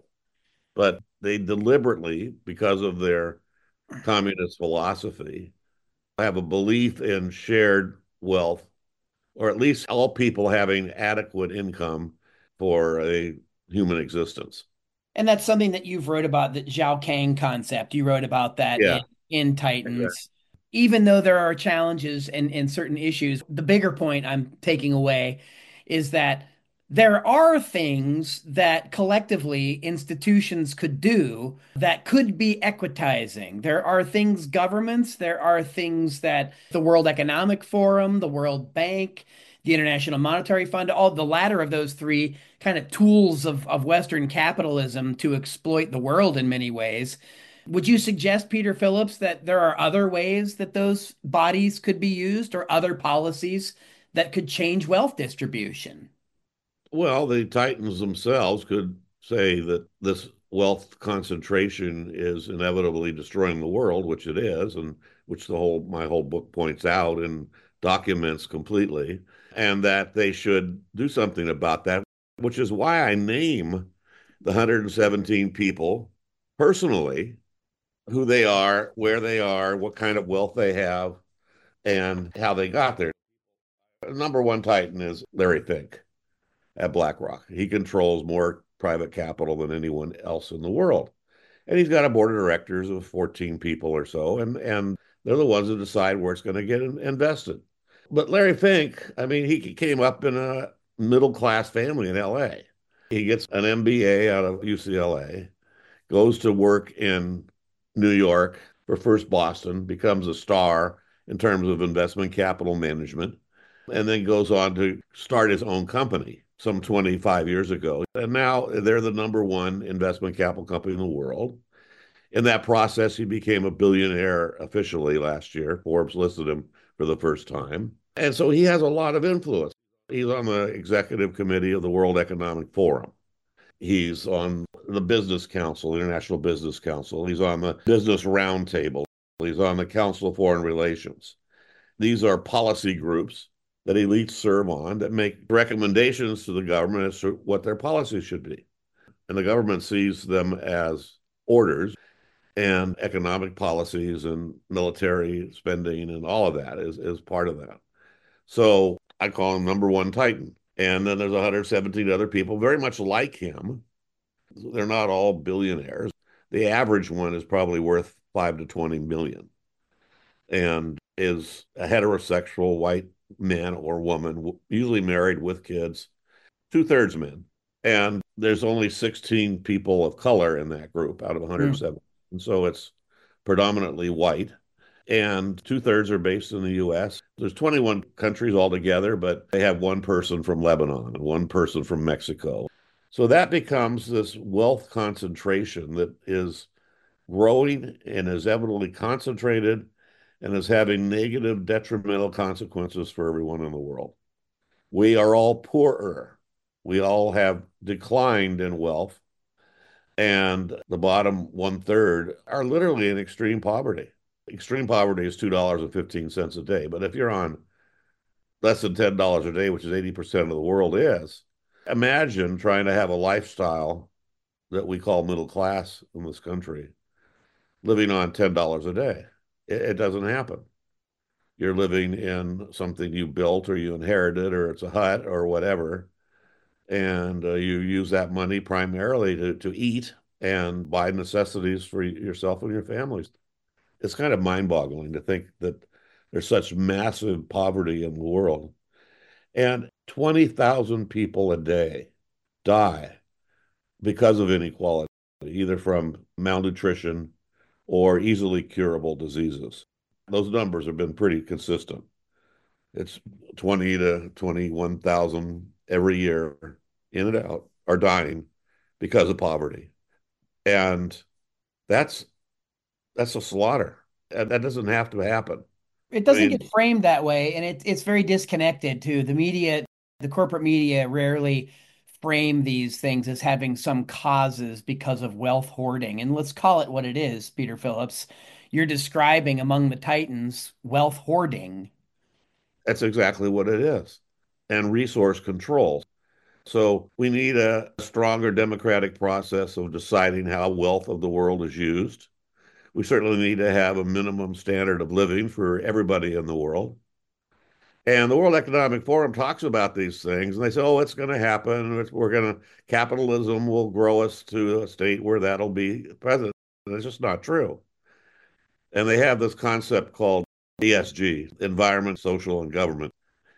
But they deliberately, because of their communist philosophy, have a belief in shared wealth, or at least all people having adequate income for a human existence. And that's something that you've wrote about, the Zhao Kang concept. You wrote about that yeah. in, in Titans. Okay. Even though there are challenges and, and certain issues, the bigger point I'm taking away is that there are things that collectively institutions could do that could be equitizing. There are things governments, there are things that the World Economic Forum, the World Bank, the International Monetary Fund, all the latter of those three kind of tools of, of Western capitalism to exploit the world in many ways. Would you suggest, Peter Phillips, that there are other ways that those bodies could be used, or other policies that could change wealth distribution? Well, the Titans themselves could say that this wealth concentration is inevitably destroying the world, which it is, and which the whole my whole book points out and documents completely, and that they should do something about that, which is why I name the one hundred seventeen people personally, who they are, where they are, what kind of wealth they have, and how they got there. Number one Titan is Larry Fink at BlackRock. He controls more private capital than anyone else in the world. And he's got a board of directors of fourteen people or so, and, and they're the ones that decide where it's going to get invested. But Larry Fink, I mean, he came up in a middle-class family in L A. He gets an M B A out of U C L A, goes to work in New York for First Boston, becomes a star in terms of investment capital management, and then goes on to start his own company some twenty-five years ago. And now they're the number one investment capital company in the world. In that process, he became a billionaire officially last year. Forbes listed him for the first time. And so he has a lot of influence. He's on the executive committee of the World Economic Forum. He's on the Business Council, International Business Council. He's on the Business Roundtable. He's on the Council of Foreign Relations. These are policy groups that elites serve on that make recommendations to the government as to what their policies should be. And the government sees them as orders, and economic policies and military spending and all of that is, is part of that. So I call him number one Titan. And then there's one hundred seventeen other people very much like him. They're not all billionaires. The average one is probably worth five to twenty million and is a heterosexual white man or woman, usually married with kids, two thirds men. And there's only sixteen people of color in that group out of one hundred seven. Mm. And so it's predominantly white. And two thirds are based in the U S. There's twenty-one countries altogether, but they have one person from Lebanon and one person from Mexico. So that becomes this wealth concentration that is growing and is evidently concentrated and is having negative, detrimental consequences for everyone in the world. We are all poorer. We all have declined in wealth. And the bottom one third are literally in extreme poverty. Extreme poverty is two dollars and fifteen cents a day. But if you're on less than ten dollars a day, which is eighty percent of the world is, imagine trying to have a lifestyle that we call middle class in this country, living on ten dollars a day. It, it doesn't happen. You're living in something you built or you inherited, or it's a hut or whatever. And uh, you use that money primarily to, to eat and buy necessities for yourself and your families. It's kind of mind-boggling to think that there's such massive poverty in the world. And twenty thousand people a day die because of inequality, either from malnutrition or easily curable diseases. Those numbers have been pretty consistent. It's twenty to twenty-one thousand every year, in and out, are dying because of poverty. And that's that's a slaughter. And that doesn't have to happen. It doesn't I mean, get framed that way, and it, it's very disconnected too. The media, the corporate media rarely frame these things as having some causes because of wealth hoarding. And let's call it what it is, Peter Phillips. You're describing among the Titans wealth hoarding. That's exactly what it is. And resource control. So we need a stronger democratic process of deciding how wealth of the world is used. We certainly need to have a minimum standard of living for everybody in the world. And the World Economic Forum talks about these things, and they say, oh, it's going to happen. We're going to, capitalism will grow us to a state where that'll be present. And it's just not true. And they have this concept called E S G, environment, social, and government.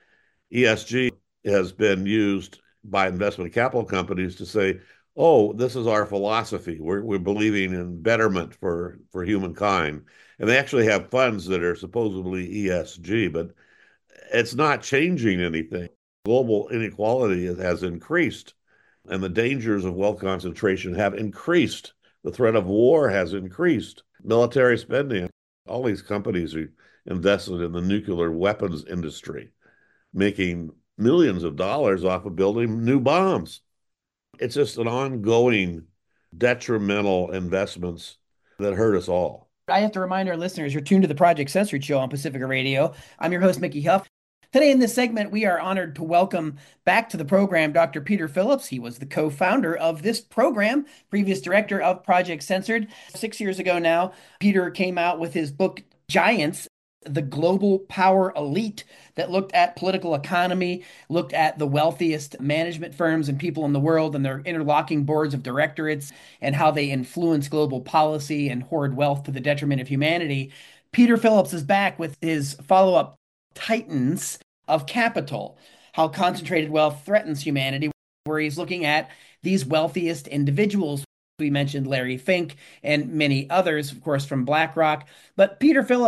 E S G has been used by investment capital companies to say, oh, this is our philosophy. We're, we're believing in betterment for, for humankind. And they actually have funds that are supposedly E S G, but it's not changing anything. Global inequality has increased, and the dangers of wealth concentration have increased. The threat of war has increased. Military spending, all these companies are invested in the nuclear weapons industry, making millions of dollars off of building new bombs. It's just an ongoing detrimental investments that hurt us all. I have to remind our listeners, you're tuned to the Project Censored Show on Pacifica Radio. I'm your host, Mickey Huff. Today in this segment, we are honored to welcome back to the program Doctor Peter Phillips. He was the co-founder of this program, previous director of Project Censored. Six years ago now, Peter came out with his book, Giants, the Global Power Elite, that looked at political economy, looked at the wealthiest management firms and people in the world and their interlocking boards of directorates and how they influence global policy and hoard wealth to the detriment of humanity. Peter Phillips is back with his follow-up, Titans of Capital, How Concentrated Wealth Threatens Humanity, where he's looking at these wealthiest individuals. We mentioned Larry Fink and many others, of course, from BlackRock. But Peter Phillips,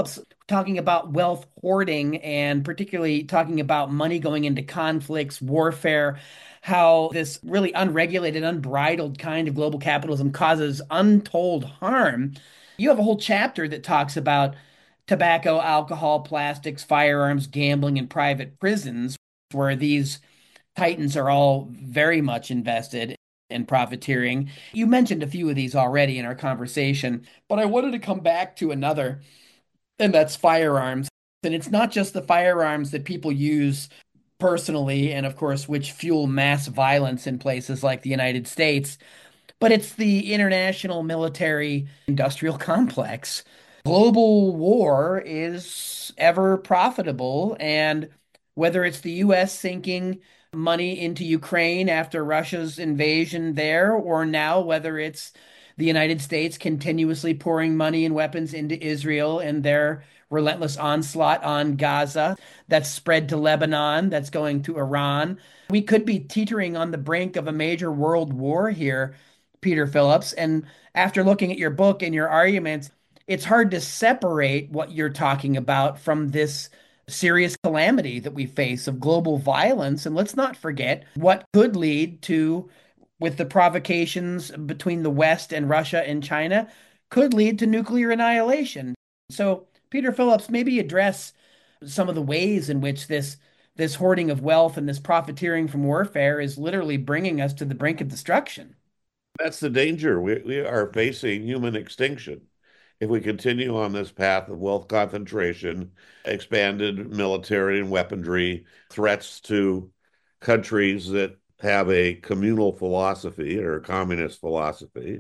talking about wealth hoarding and particularly talking about money going into conflicts, warfare, how this really unregulated, unbridled kind of global capitalism causes untold harm. You have a whole chapter that talks about tobacco, alcohol, plastics, firearms, gambling, and private prisons, where these titans are all very much invested in profiteering. You mentioned a few of these already in our conversation, but I wanted to come back to another, and that's firearms. And it's not just the firearms that people use personally, and of course, which fuel mass violence in places like the United States, but it's the international military industrial complex. Global war is ever profitable, and whether it's the U S sinking money into Ukraine after Russia's invasion there, or now whether it's the United States continuously pouring money and weapons into Israel and their relentless onslaught on Gaza that's spread to Lebanon, that's going to Iran. We could be teetering on the brink of a major world war here, Peter Phillips. And after looking at your book and your arguments, it's hard to separate what you're talking about from this serious calamity that we face of global violence. And let's not forget what could lead to, with the provocations between the West and Russia and China, could lead to nuclear annihilation. So, Peter Phillips, maybe address some of the ways in which this this hoarding of wealth and this profiteering from warfare is literally bringing us to the brink of destruction. That's the danger. We, we are facing human extinction if we continue on this path of wealth concentration, expanded military and weaponry, threats to countries that have a communal philosophy or a communist philosophy.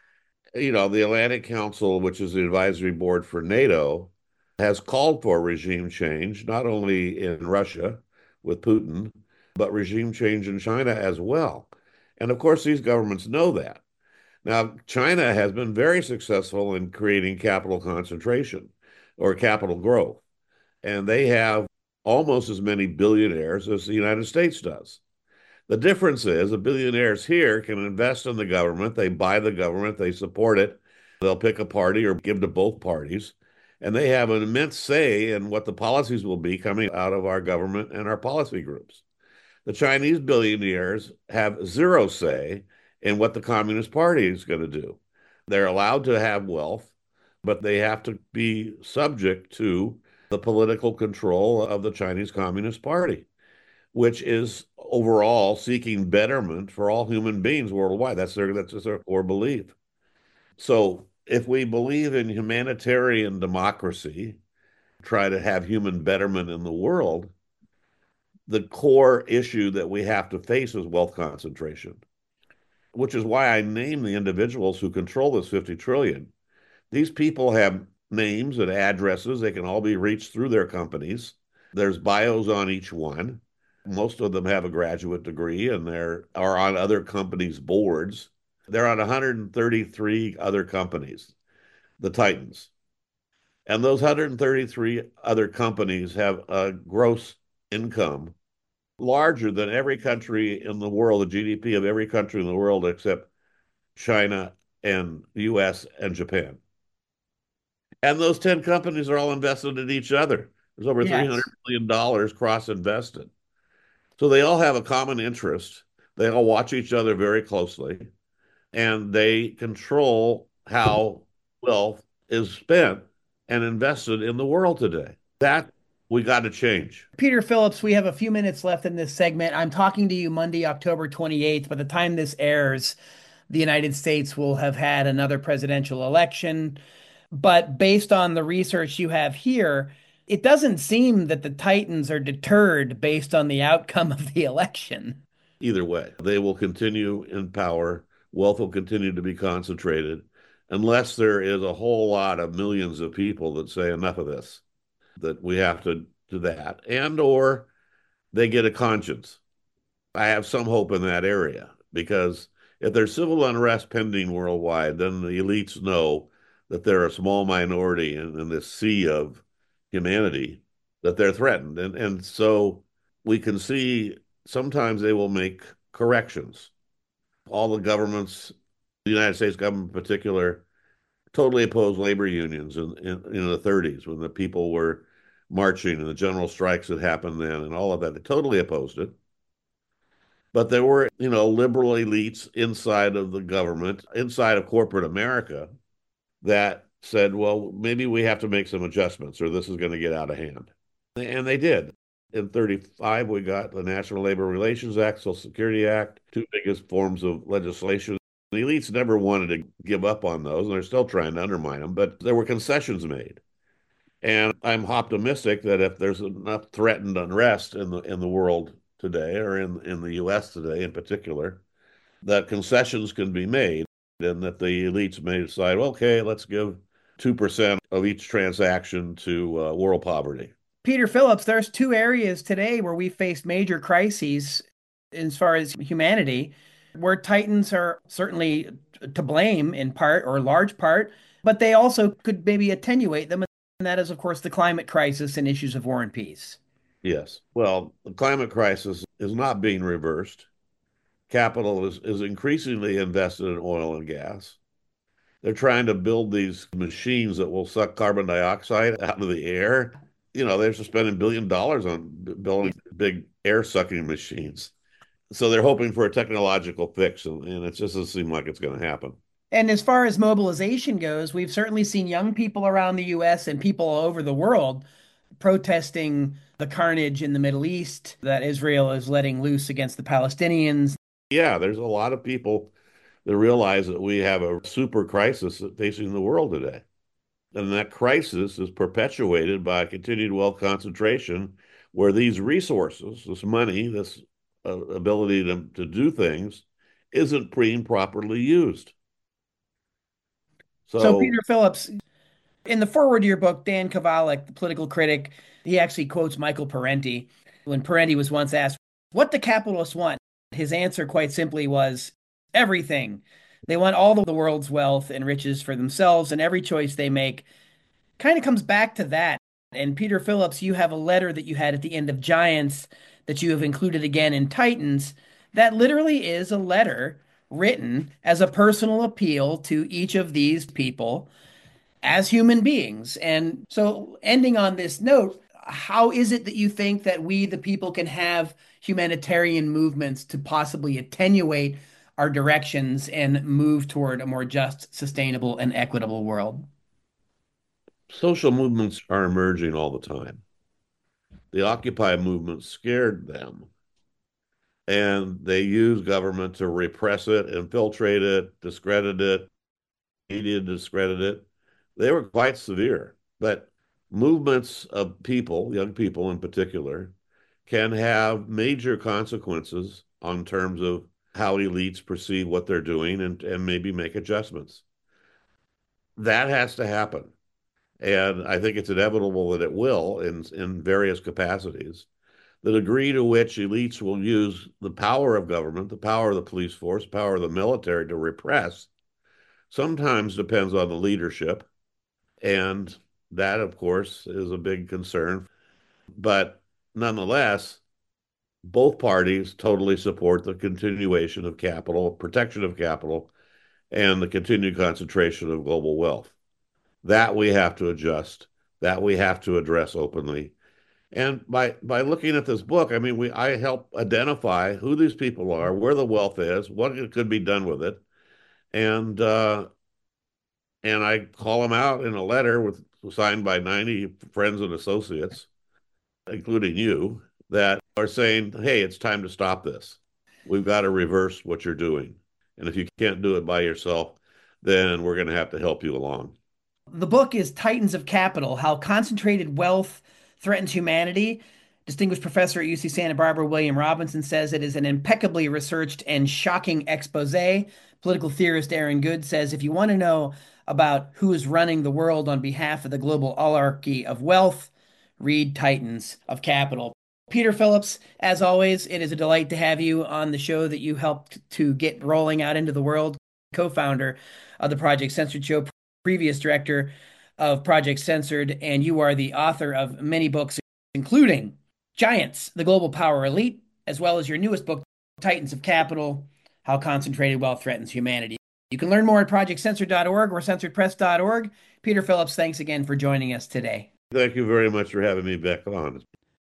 You know, the Atlantic Council, which is the advisory board for NATO, has called for regime change, not only in Russia with Putin, but regime change in China as well. And of course, these governments know that. Now, China has been very successful in creating capital concentration or capital growth, and they have almost as many billionaires as the United States does. The difference is the billionaires here can invest in the government, they buy the government, they support it, they'll pick a party or give to both parties, and they have an immense say in what the policies will be coming out of our government and our policy groups. The Chinese billionaires have zero say in what the Communist Party is going to do. They're allowed to have wealth, but they have to be subject to the political control of the Chinese Communist Party, which is overall seeking betterment for all human beings worldwide. That's their that's their core belief. So if we believe in humanitarian democracy, try to have human betterment in the world, the core issue that we have to face is wealth concentration, which is why I name the individuals who control this fifty trillion. These people have names and addresses. They can all be reached through their companies. There's bios on each one. Most of them have a graduate degree and they're are on other companies' boards. They're on one hundred thirty-three other companies, the Titans. And those one hundred thirty-three other companies have a gross income larger than every country in the world, the G D P of every country in the world except China and the U S and Japan. And those ten companies are all invested in each other. There's over Yes. three hundred million dollars cross-invested. So they all have a common interest. They all watch each other very closely, and they control how wealth is spent and invested in the world today. That we got to change. Peter Phillips, we have a few minutes left in this segment. I'm talking to you Monday, October twenty-eighth. By the time this airs, the United States will have had another presidential election. But based on the research you have here, it doesn't seem that the Titans are deterred based on the outcome of the election. Either way, they will continue in power. Wealth will continue to be concentrated unless there is a whole lot of millions of people that say enough of this, that we have to do that, and or they get a conscience. I have some hope in that area because if there's civil unrest pending worldwide, then the elites know that they're a small minority in, in this sea of humanity, that they're threatened. And, and so we can see sometimes they will make corrections. All the governments, the United States government in particular, totally opposed labor unions in, in, in the thirties when the people were marching and the general strikes that happened then and all of that. They totally opposed it. But there were, you know, liberal elites inside of the government, inside of corporate America, that said, well, maybe we have to make some adjustments or this is going to get out of hand. And they did. In thirty-five, we got the National Labor Relations Act, Social Security Act, two biggest forms of legislation. The elites never wanted to give up on those, and they're still trying to undermine them, but there were concessions made. And I'm optimistic that if there's enough threatened unrest in the in the world today, or in, in the U S today in particular, that concessions can be made and that the elites may decide, okay, let's give two percent of each transaction to uh, world poverty. Peter Phillips, there's two areas today where we face major crises as far as humanity, where Titans are certainly to blame in part or large part, but they also could maybe attenuate them. And that is, of course, the climate crisis and issues of war and peace. Yes. Well, the climate crisis is not being reversed. Capital is, is increasingly invested in oil and gas. They're trying to build these machines that will suck carbon dioxide out of the air. You know, they're spending billion dollars on building big air sucking machines. So they're hoping for a technological fix, and, and it just doesn't seem like it's going to happen. And as far as mobilization goes, we've certainly seen young people around the U S and people all over the world protesting the carnage in the Middle East that Israel is letting loose against the Palestinians. Yeah, there's a lot of people that realize that we have a super crisis facing the world today. And that crisis is perpetuated by continued wealth concentration, where these resources, this money, this uh, ability to, to do things, isn't being properly used. So, so Peter Phillips, in the foreword to your book, Dan Kovalik, the political critic, he actually quotes Michael Parenti. When Parenti was once asked, what do capitalists want? His answer quite simply was, everything. They want all the world's wealth and riches for themselves, and every choice they make kind of comes back to that. And Peter Phillips, you have a letter that you had at the end of Giants that you have included again in Titans. That literally is a letter written as a personal appeal to each of these people as human beings. And so, ending on this note, how is it that you think that we, the people, can have humanitarian movements to possibly attenuate our directions and move toward a more just, sustainable, and equitable world? Social movements are emerging all the time. The Occupy movement scared them, and they used government to repress it, infiltrate it, discredit it, media discredit it. They were quite severe, but movements of people, young people in particular, can have major consequences on terms of how elites perceive what they're doing and, and maybe make adjustments. That has to happen. And I think it's inevitable that it will in, in various capacities. The degree to which elites will use the power of government, the power of the police force, the power of the military to repress, sometimes depends on the leadership. And that, of course, is a big concern. But nonetheless, both parties totally support the continuation of capital, protection of capital, and the continued concentration of global wealth. That we have to adjust, that we have to address openly. And by by looking at this book, I mean, we I help identify who these people are, where the wealth is, what could be done with it, and uh, and I call them out in a letter with signed by ninety friends and associates, including you, that are saying, hey, it's time to stop this. We've got to reverse what you're doing. And if you can't do it by yourself, then we're going to have to help you along. The book is Titans of Capital, How Concentrated Wealth Threatens Humanity. Distinguished professor at U C Santa Barbara, William Robinson, says it is an impeccably researched and shocking expose. Political theorist Aaron Good says, if you want to know about who is running the world on behalf of the global oligarchy of wealth, read Titans of Capital. Peter Phillips, as always, it is a delight to have you on the show that you helped to get rolling out into the world. Co-founder of the Project Censored Show, previous director of Project Censored, and you are the author of many books, including Giants, the Global Power Elite, as well as your newest book, Titans of Capital, How Concentrated Wealth Threatens Humanity. You can learn more at project censored dot org or censored press dot org. Peter Phillips, thanks again for joining us today. Thank you very much for having me back on.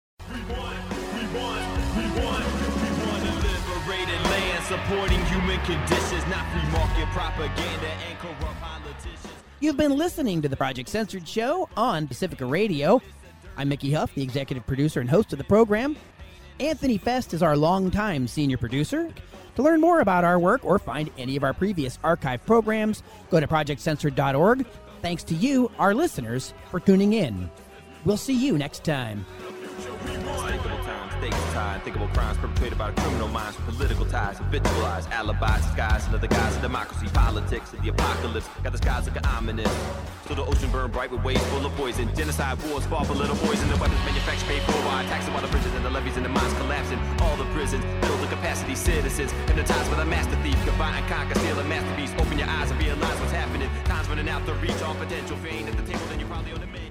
Supporting human conditions, not free market propaganda and corrupt politicians. You've been listening to the Project Censored Show on Pacifica Radio. I'm Mickey Huff, the executive producer and host of the program. Anthony Fest is our longtime senior producer. To learn more about our work or find any of our previous archive programs, go to project censored dot org. Thanks to you, our listeners, for tuning in. We'll see you next time. Unspeakable times, stakes tied, unthinkable crimes perpetrated by the criminal minds, political ties, habitualized alibis, disguised under the guise of democracy, politics, and the apocalypse. Got the skies looking ominous. So the ocean burned bright with waves full of poison. Genocide wars fought for little boys, and the weapons manufactured paid for by taxing while the bridges and the levees and the mines collapsing. All the prisons build the capacity citizens. Hypnotized by the master thief, combine and conquer, steal a masterpiece. Open your eyes and realize what's happening. Time's running out to reach all potential. If you ain't at the table, then you're probably on the main.